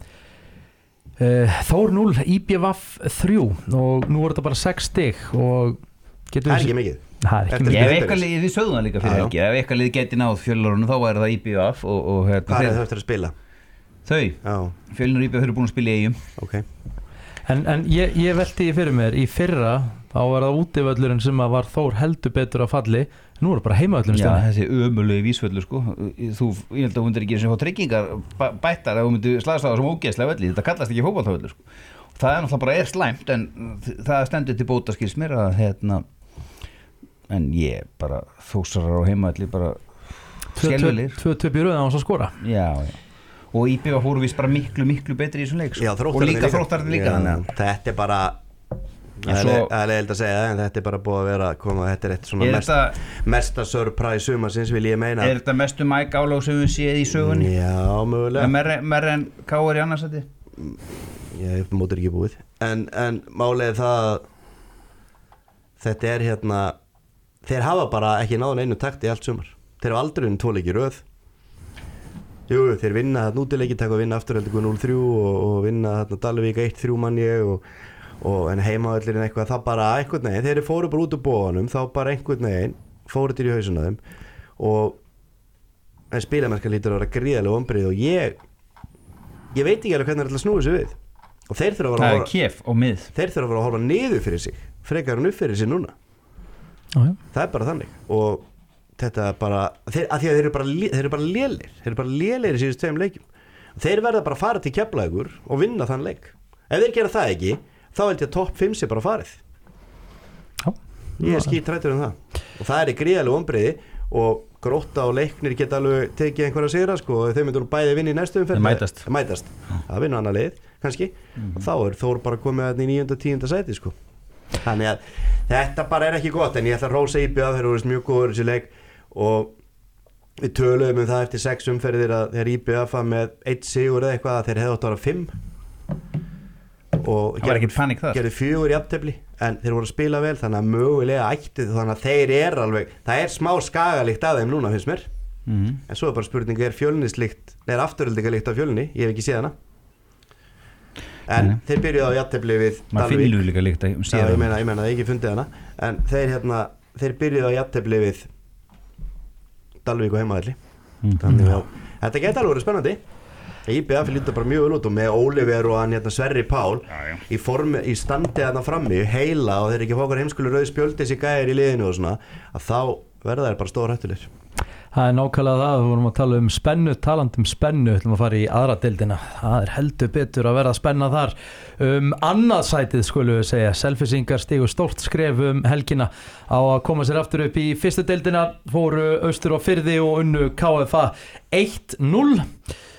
Þór 0, IBVF 3 og nú voru þetta bara 6 stig og það er ekki mikið. Ef eitthvað lið, við sögðum það líka fyrir helgi, ef eitthvað lið geti náð Fjölnirunum þá væri það IBVF og hvað er það eftir að spila? Þau, Fjölnir og IBVF eru búin að spila í Eyjum. Okay. En ég velti fyrir mér í fyrra þá var það útivöllurinn sem að var Þór heldur betur að falli nú er það bara heimavöllurinn Já, þessi ömulegu vísvöllur sko ég held að hún er ekki sem fá tryggingar bættar ef hún myndi slagast á það sem ógeðslega völli þetta kallast ekki fótboltavöllur sko og það er náttúrulega bara slæmt en það stendur til bóta skils mér að en ég bara Þórsarar á heimavelli bara skelfilegir 2-2 í röð á hans að skora Já og IBVF fóru vist bara miklu betri í þessum leik Já, og líka Þróttararnir líka þetta er bara það er leiðilegt að segja það en þetta er bara búið að vera þetta er eitt svona mesta surprise sumarsins vil ég meina Er þetta mestu Mike álag sem við séð í sögunni? Já, mögulega Merri en KR í annarsæti? Ég mótur ekki búið en málið það þetta er þeir hafa bara ekki náðan einu takt í allt sumar þeir hafa aldrei unnið 2 leiki í röð Jú, þeir vinna þarna útileiki taka og vinna afturheldingu 0-3 og vinna þarna Dalvík 1-3 mann ég en heimavöllurinn eitthvað það bara einhvern veginn, þeir fóru bara út úr bóðanum þá bara einhvern veginn fóru til í hausinn á þeim og spilamerka lítur að vera gríðarlega vonbrigði og ég veit ekki alveg hvernig það er að snúa sig við og þeir þurfa að vera að horfa niður fyrir sig frekar hann upp fyrir sig núna. Það er bara þannig og þetta er bara að því að þeir eru bara lélegir í síðust 2 leikjum. Þeir verða bara að fara til Keflavíkur og vinna þann leik. Ef þeir gera það ekki, þá held ég að topp 5 sé bara farið. Ég er skítrættur það. Og það er gríðarleg vonbrigði og Grótta og Leiknir geta alveg tekið einhverja sigra sko, og þeir myndur bæði vinna í næstu umferð. Mætast. Það vinna annað leið, kannski. Og þá er Þór bara komið að í 9. og 10. sæti sko. Þannig að þetta bara er ekki gott, en ég ætla að rósa IBF, þeir voru mjög góður þessi leik og við töluðum það eftir 6 umferðir að þegar IBF með 1 sigur eða eitthvað að þeir hefðu átt að vera 5 og gerði 4 jafntefli en þeir voru að spila vel þannig að mögulega ætti þannig að þeir er alveg það er smá skagalíkt að þeim núna finnst mér en svo er bara spurning er Fjölnislikt er afturöldingalíkt af Fjölni, ég hef ekki séð hana en þeir byrjuðu á jafntefli við Dalvík ég meina það ekki fundið hana en þeir byrjuðu á jafntefli við Dalvík og heimavelli þannig að þetta geta alveg verið spennandi IBF lítur bara mjög vel út og með Oliver og hann Sverri Pál í standi þarna frammi heila og þeir ekki fá okkur heimskulu rauð spjöld þessi gæðir í liðinu og svona að þá verða þeir bara stór hættulegir. Það er nákvæmlega það, við vorum að tala spennu, talandi spennu, ætlum að fara í aðra deildina. Það er heldur betur að verða spenna þar. Annað sætið skulum við segja, Selfyssingar stigu stórt skref helgina á að koma sér aftur upp í fyrstu deildina, fóru austur á Firði og unnu KFA 1-0.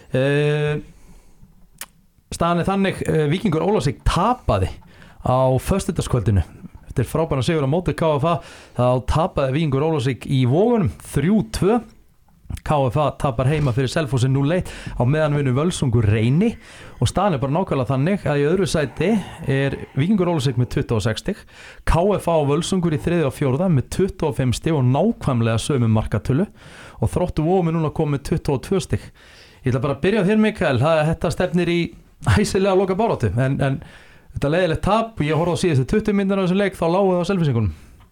Staðan er þannig, Víkingur Ólafsvík tapaði á föstudagskvöldinu. Eftir frábæran sigur á móti KFA þá tapaði Víkingur Ólafsvík í Vogunum 3-2 KFA tapar heima fyrir Selfossi 0-1 á meðan vinnu Völsungur Reyni og staðan er bara nákvæmlega þannig að í öðru sæti er Víkingur Ólafsvík með 26 stig KFA og Völsungur í 3. og 4. með 25 stig og nákvæmlega sömu markatölu og Þróttur Vogum er núna komið 22 stig. Ég ætla bara að byrja á þér Mikael, þetta stefnir í hæsilega loka baráttu en þetta leiðilegt tap, ég horfði á síðustu 20 mínútur á þessu leik, þá lágu það á Selfyssingunum.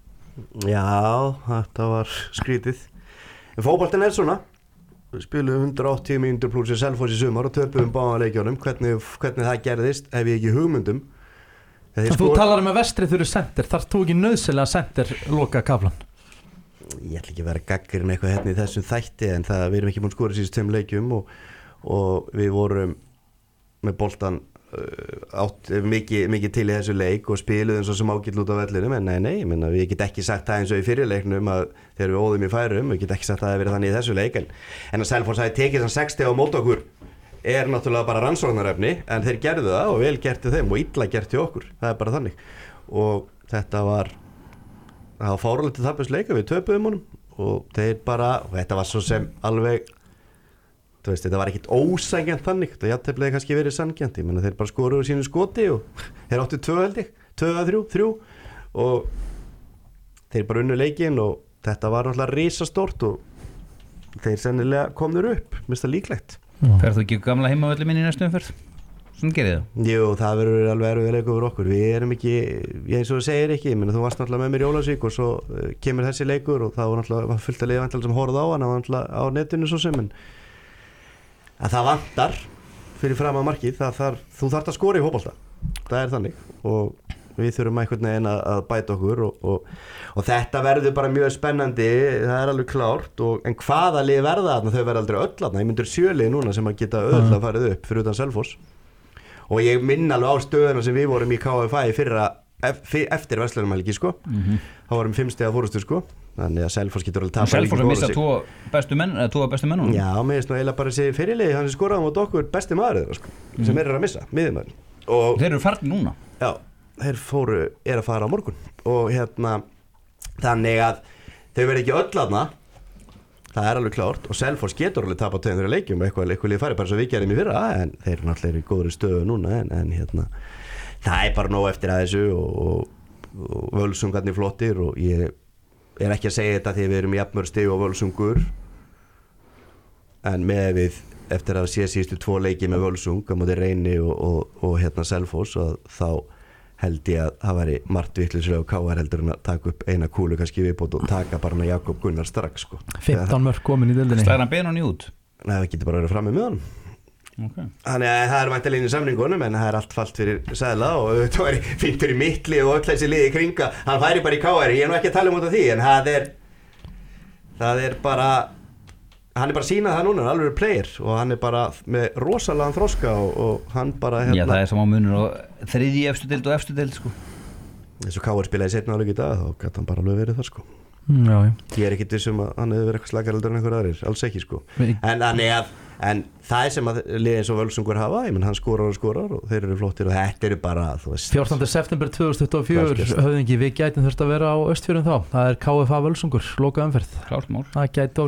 Já, þetta var skrítið. En fótboltinn er svona, við spilum 180 mínútur pluss í Selfoss í sumar og töpum báða leikjunum, hvernig það gerðist hef ég ekki hugmyndum. Þú talar að Vestri þurfi senter, þarf þú ekki nauðsynlega senter loka kaflan? Ég ætla ekki að vera gaggirinn eitthvað í þessum þætti en við erum ekki búin að skora síðust 2 leikjum og við vorum með boltan átt mikið til í þessu leik og spiluðum svo sem ágill út á vellinum en nei, ég menna við get ekki sagt það eins og í fyrir leiknum að þegar við óðum í færum við get ekki sagt að það hefur verið þannig í þessu leik en að Selfoss hafi tekið 60 á móti okkur er náttúrulega bara rannsóknarefni en þeir gerðu það og vel gert þeim og illa gert hjá okkur, það er bara þannig og það var fáránlegt að tapast leika, við töpuðum honum og þeir bara, og þetta var svo sem alveg þetta var ekkit ósangjant þannig, þetta jafntefli kannski verið sangjant, ég menna þeir bara skoruðu sínu skoti og þeir áttu 2 held ég 2-3 og þeir bara unnu leikinn og þetta var náttúrulega risastórt og þeir sennilega komnur upp, minnst það líklegt. Ferðu þú ekki gamla heimavölli minn í næstu umferð? Svona gerir það? Jú, það verður alveg erfið leikur fyrir okkur, við erum ekki, eins og þú segir ekki, ég menna þú varst náttúrulega með mér í Ólafsvík og svo kemur þessi leikur og það var náttúrulega fullt að liða sem horfði á hann, á netinu svo sem en að það vantar fyrir fram að markið, þú þarft að skora í fótbolta, það er þannig og við þurfum einhvern veginn að bæta okkur og þetta verður bara mjög spennandi, það er alveg klárt en hvaða lið verða þarna, þau verða aldrei öll þarna, ég myndur 7 lið núna sem að geta öll að farið upp fyrir utan Selfoss og ég minn alveg á stöðuna sem við vorum í KFA í fyrra eftir Verslunarmælgi sko, þá vorum 5 stiga fórustu sko þannig að Selfoss getur alveg tapað Selfoss að missa 2 bestu menn Já, mér finnst nú eiginlega bara þessi fyrirliði hann sem skoraði mot okkur besti maður þeirra sko, sem að missa, miðjumaður og þeir eru farnir núna Já, þeir er að fara á morgun og þannig að þau verða ekki öll þarna það er alveg klárt og Selfoss getur alveg tapað 2 leikjum eitthvað lið farið bara svo við gerum í fyrra en þeir eru náttúrulega í góðri stöðu núna en það er bara nóg eftir að þessu og Völsungarnir flottir og ég er ekki að segja þetta því við erum í jafnmörg stig og Völsungur en við eftir að sé síðustu 2 leiki með Völsung á móti Reyni og Selfoss og þá held ég að það væri margt vitlauslega á KR heldur en að taka upp eina kúlu kannski viðbót og taka bara hana Jakob Gunnar strax sko. 15 mörk komin í deildinni Slæðir hann Benóni út? Nei, það getur bara verið frammi með hann Þannig að það væntanlega inn í samningunum en það allt falt fyrir sæðla og þetta var fínt fyrir mitt lið og öll þessi liði kringa hann færi bara í KR, ég ekki að tala út af því en það er bara hann bara sýnað það núna, alveg player og hann bara með rosalega þroska og hann bara Já, það smá munur á þriðji efstu deild og efstu deild sko. eins og KR spilaði seinna áleik í dag þá gæti hann bara alveg verið það sko Já. Ég ekki vissum að hann hefði verið eitthvað slagareldur en einhver aðrir, alls ekki sko en það sem að liðið eins og Völsungur hafa, ég menn hann skorar og þeir eru flottir og þetta eru bara 14. september 2024 höfðingi, við gætum þurft að vera á Östfjörðum þá, það er KFA Völsungur loka umferð, það gæti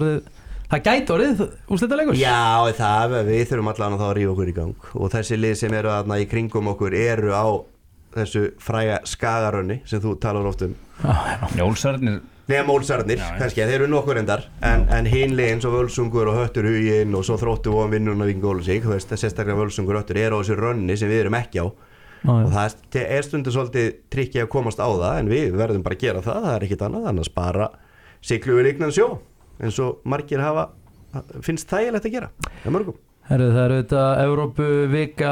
orðið úrslitaleikur Já, við þurfum allan að þá að rífa okkur í gang og þessi lið sem eru aðna í kringum okkur eru á þessu fræga skagarönni sem þú talar oft Jólsarnir Mólsarnir, kannski, þeir eru nokkur endar en hinlegin svo Völsungur og Höttur Huginn og svo Þróttu og vinnurinn af Víking Ólafsvík þú veist, sérstaklega Völsungur og Höttur eru á þessu rönni sem við erum ekki á og það er stundu svolítið trikki að komast á það en við verðum bara að gera það er ekkit annað, annars bara siglu við líknan sjó eins og margir finnst þægilegt að gera það mörgum Það eru þetta Evrópuvika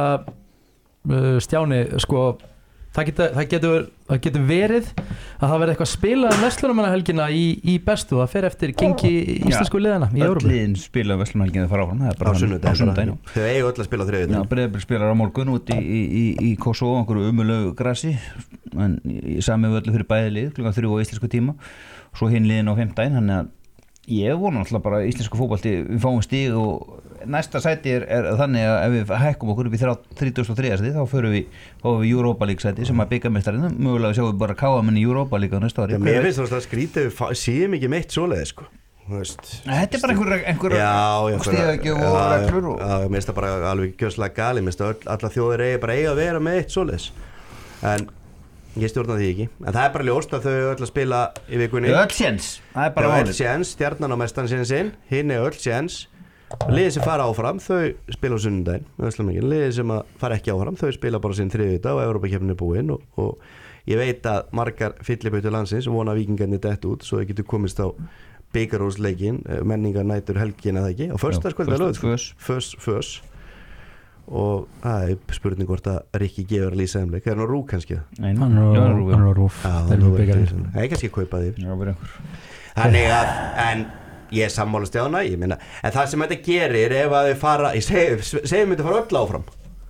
Stjáni, sko það getur verið að það verði eitthvað spilað verslunarmannahelgina í bestu það fer eftir gengi íslensku liðana í Evrópu. Öll liðin spila verslunarmannahelgina þar áfram, það er bara á sunnudaginn. Þau eiga öll að spila á þriðjudaginn. Já, Breiðablik spilar á morgun út í Kosovo, einhverju umulögu grasi en sami völlu fyrir bæði lið klukkan 3 á íslensku tíma og svo hinn liðin á 5 daginn, þannig að ég vona alltaf bara íslensku fótbolti við fáum stig og næsta sæti er þannig að ef við hækkum okkur upp í 33. sæti þá förum við Europa League sæti sem að bikarmeistarinn mögulega sjáum við bara KM í Europa League á næsta ári. Mér finnst það skrítið við séum ekki meitt svoleiði sko. Þetta er bara einhver stigagjöf og reglur og mér finnst það bara alveg gjörslega gali, mér finnst alla þjóðir eiga að vera meitt svoleiðis en ég stjórna því ekki, en það er bara ljóst að þau öll að spila í vikunni öll séns, það er bara öll séns, stjarnan á mestan sinn hinn er öll séns liðið sem fara áfram, þau spila á sunnudaginn liðið sem fara ekki áfram þau spila bara sinn þriðjudag og Evrópakeppnin er búinn og ég veit að margar fyllibautur landsins vona að víkingarnir dett út svo þau getur komist á bikarúrsleikin menningar nætur helgin að það ekki á föstudagskvöld fös og það er spurning hvort að Rikki gefur að lýsa þeimleik er hann á Rúf kannski? Nei, hann á Rúf það er kannski að kaupa því þannig að en ég er sammála Stjána ég meina, en það sem þetta gerir ef að þau fara segjum þetta fara öll áfram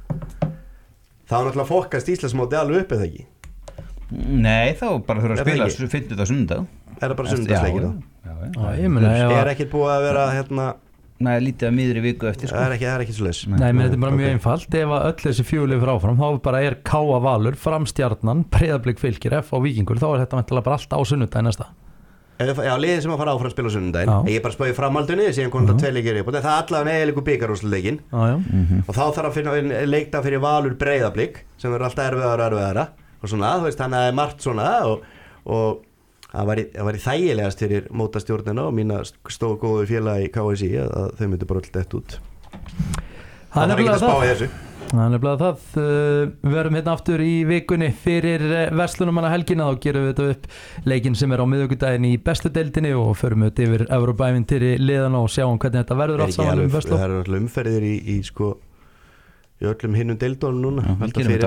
þá er náttúrulega fókast Íslandsmóti alveg upp eða ekki? Nei, þá bara þurfa að spila 50. sunnudag er það bara sunnudagsleikir þá? Er ekkert búið að vera Nei, lítið að miðri viku eftir sko. Það er ekki svo leys Nei, menn þetta er bara mjög einfalt ef að öll þessi fjöguleif fyrir áfram þá bara er K.A. Valur, Fram Stjarnan Breiðablik Fylkir, F á Víkingur þá er þetta meintilega bara allt á sunnudaginn næsta Já, liðin sem að fara áfram að spila sunnudaginn ég er bara spáði framhaldunni, síðan konum það 2 leikir upp og það er allavega eiginleikur bikarúrslitleikin og þá þarf að finna leikta fyrir Valur Breiðablik sem verður alltaf erfiðara og svona, þú veist, þannig að það er margt svona og það var í þægilegast fyrir mótastjórnina og mína stóð góðu félagi í KSI að þau myndi bara alltaf dett út það er ekki að spá í þessu Það er nefnilega það við verðum hérna aftur í vikunni fyrir verslunarmannahelgina þá gerum við þetta upp leikinn sem er á miðvikudaginn í bestu deildinni og förum við yfir Evrópaævintýri liðana og sjáum hvernig þetta verður allt saman það er alltaf umferðir í öllum hinnum deildunum núna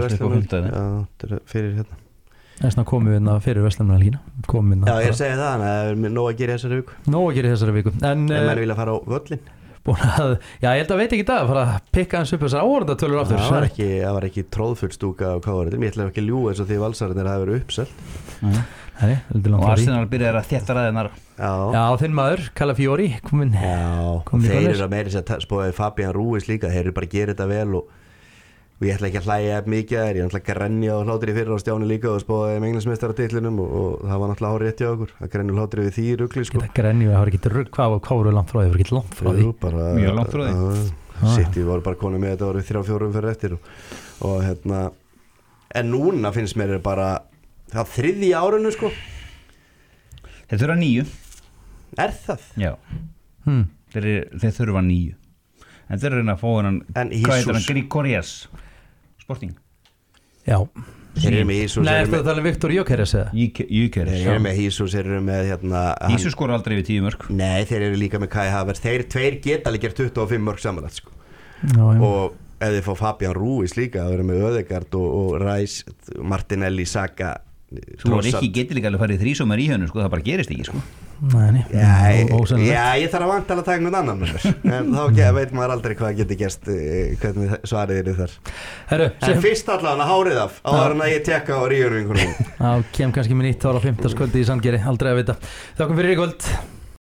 fyrir hérna Þessna komum við fyrir verslunarmannahelgina Já, ég segi það, það er nóg að gera þessari viku En menn vilja fara á völlin Já, ég held að veit ekki það fara að pikka hans upp þessar áhorfendatölur aftur Það var ekki tróðfull stúka á KR ég ætla ekki að ljúga eins og því valsararnir hafa verið uppselt og Arsenal byrjar að þétta ræðinar Já, þinn maður, Calafiori þeir eru að meira að spóða Fabian Ruiz líka, þeir eru bara að gera þetta vel og ég ætla ekki að hlæja mikið ég ætla ekki að renja og hlátri fyrir á Stjáni líka og spóða Englandsmeistaratitlinum og það var náttúrulega hárið rétt hjá okkur að grenja hlátri við því rugli sko. Grenja, það var ekki rugg, hvað voru langt frá því? Það var ekki langt frá því? Mjög langt frá því City voru bara konið með þetta árið 3-4 fyrir eftir og hérna en núna finnst mér bara það 3. árinu sko Þeir þurfa 9 Er það? Já Þeir þurfa 9 En þeir reyna að fá hann hvað heitir hann, Gregorias Sporting Já Þeir eru með Ísus Nei, það tala Viktor Jókeres eða? Jókeres Þeir eru með Ísus, þeir eru með hérna Ísus skora aldrei við 10 mörg Nei, þeir eru líka með Kai Havertz Þeir 2 geta alveg gert 25 mörg samanlagt sko og ef þið fá Fabian Ruiz líka að vera með Ødegaard og Rice, Martinelli, Saka Svo var ekki getur líka alveg farið þrísómar í hennu sko, það bara gerist ekki sko. Nei, ég þarf að vantala að taka einhvern annan með mér en þá veit maður aldrei hvað getur gerst hvernig svarið þar en fyrst allavega hárið af áður en að ég tekka á ríunum þá kem kannski með nýtt ára 15. kvöldi í Sandgerði, aldrei að vita. Þakkum fyrir í kvöld.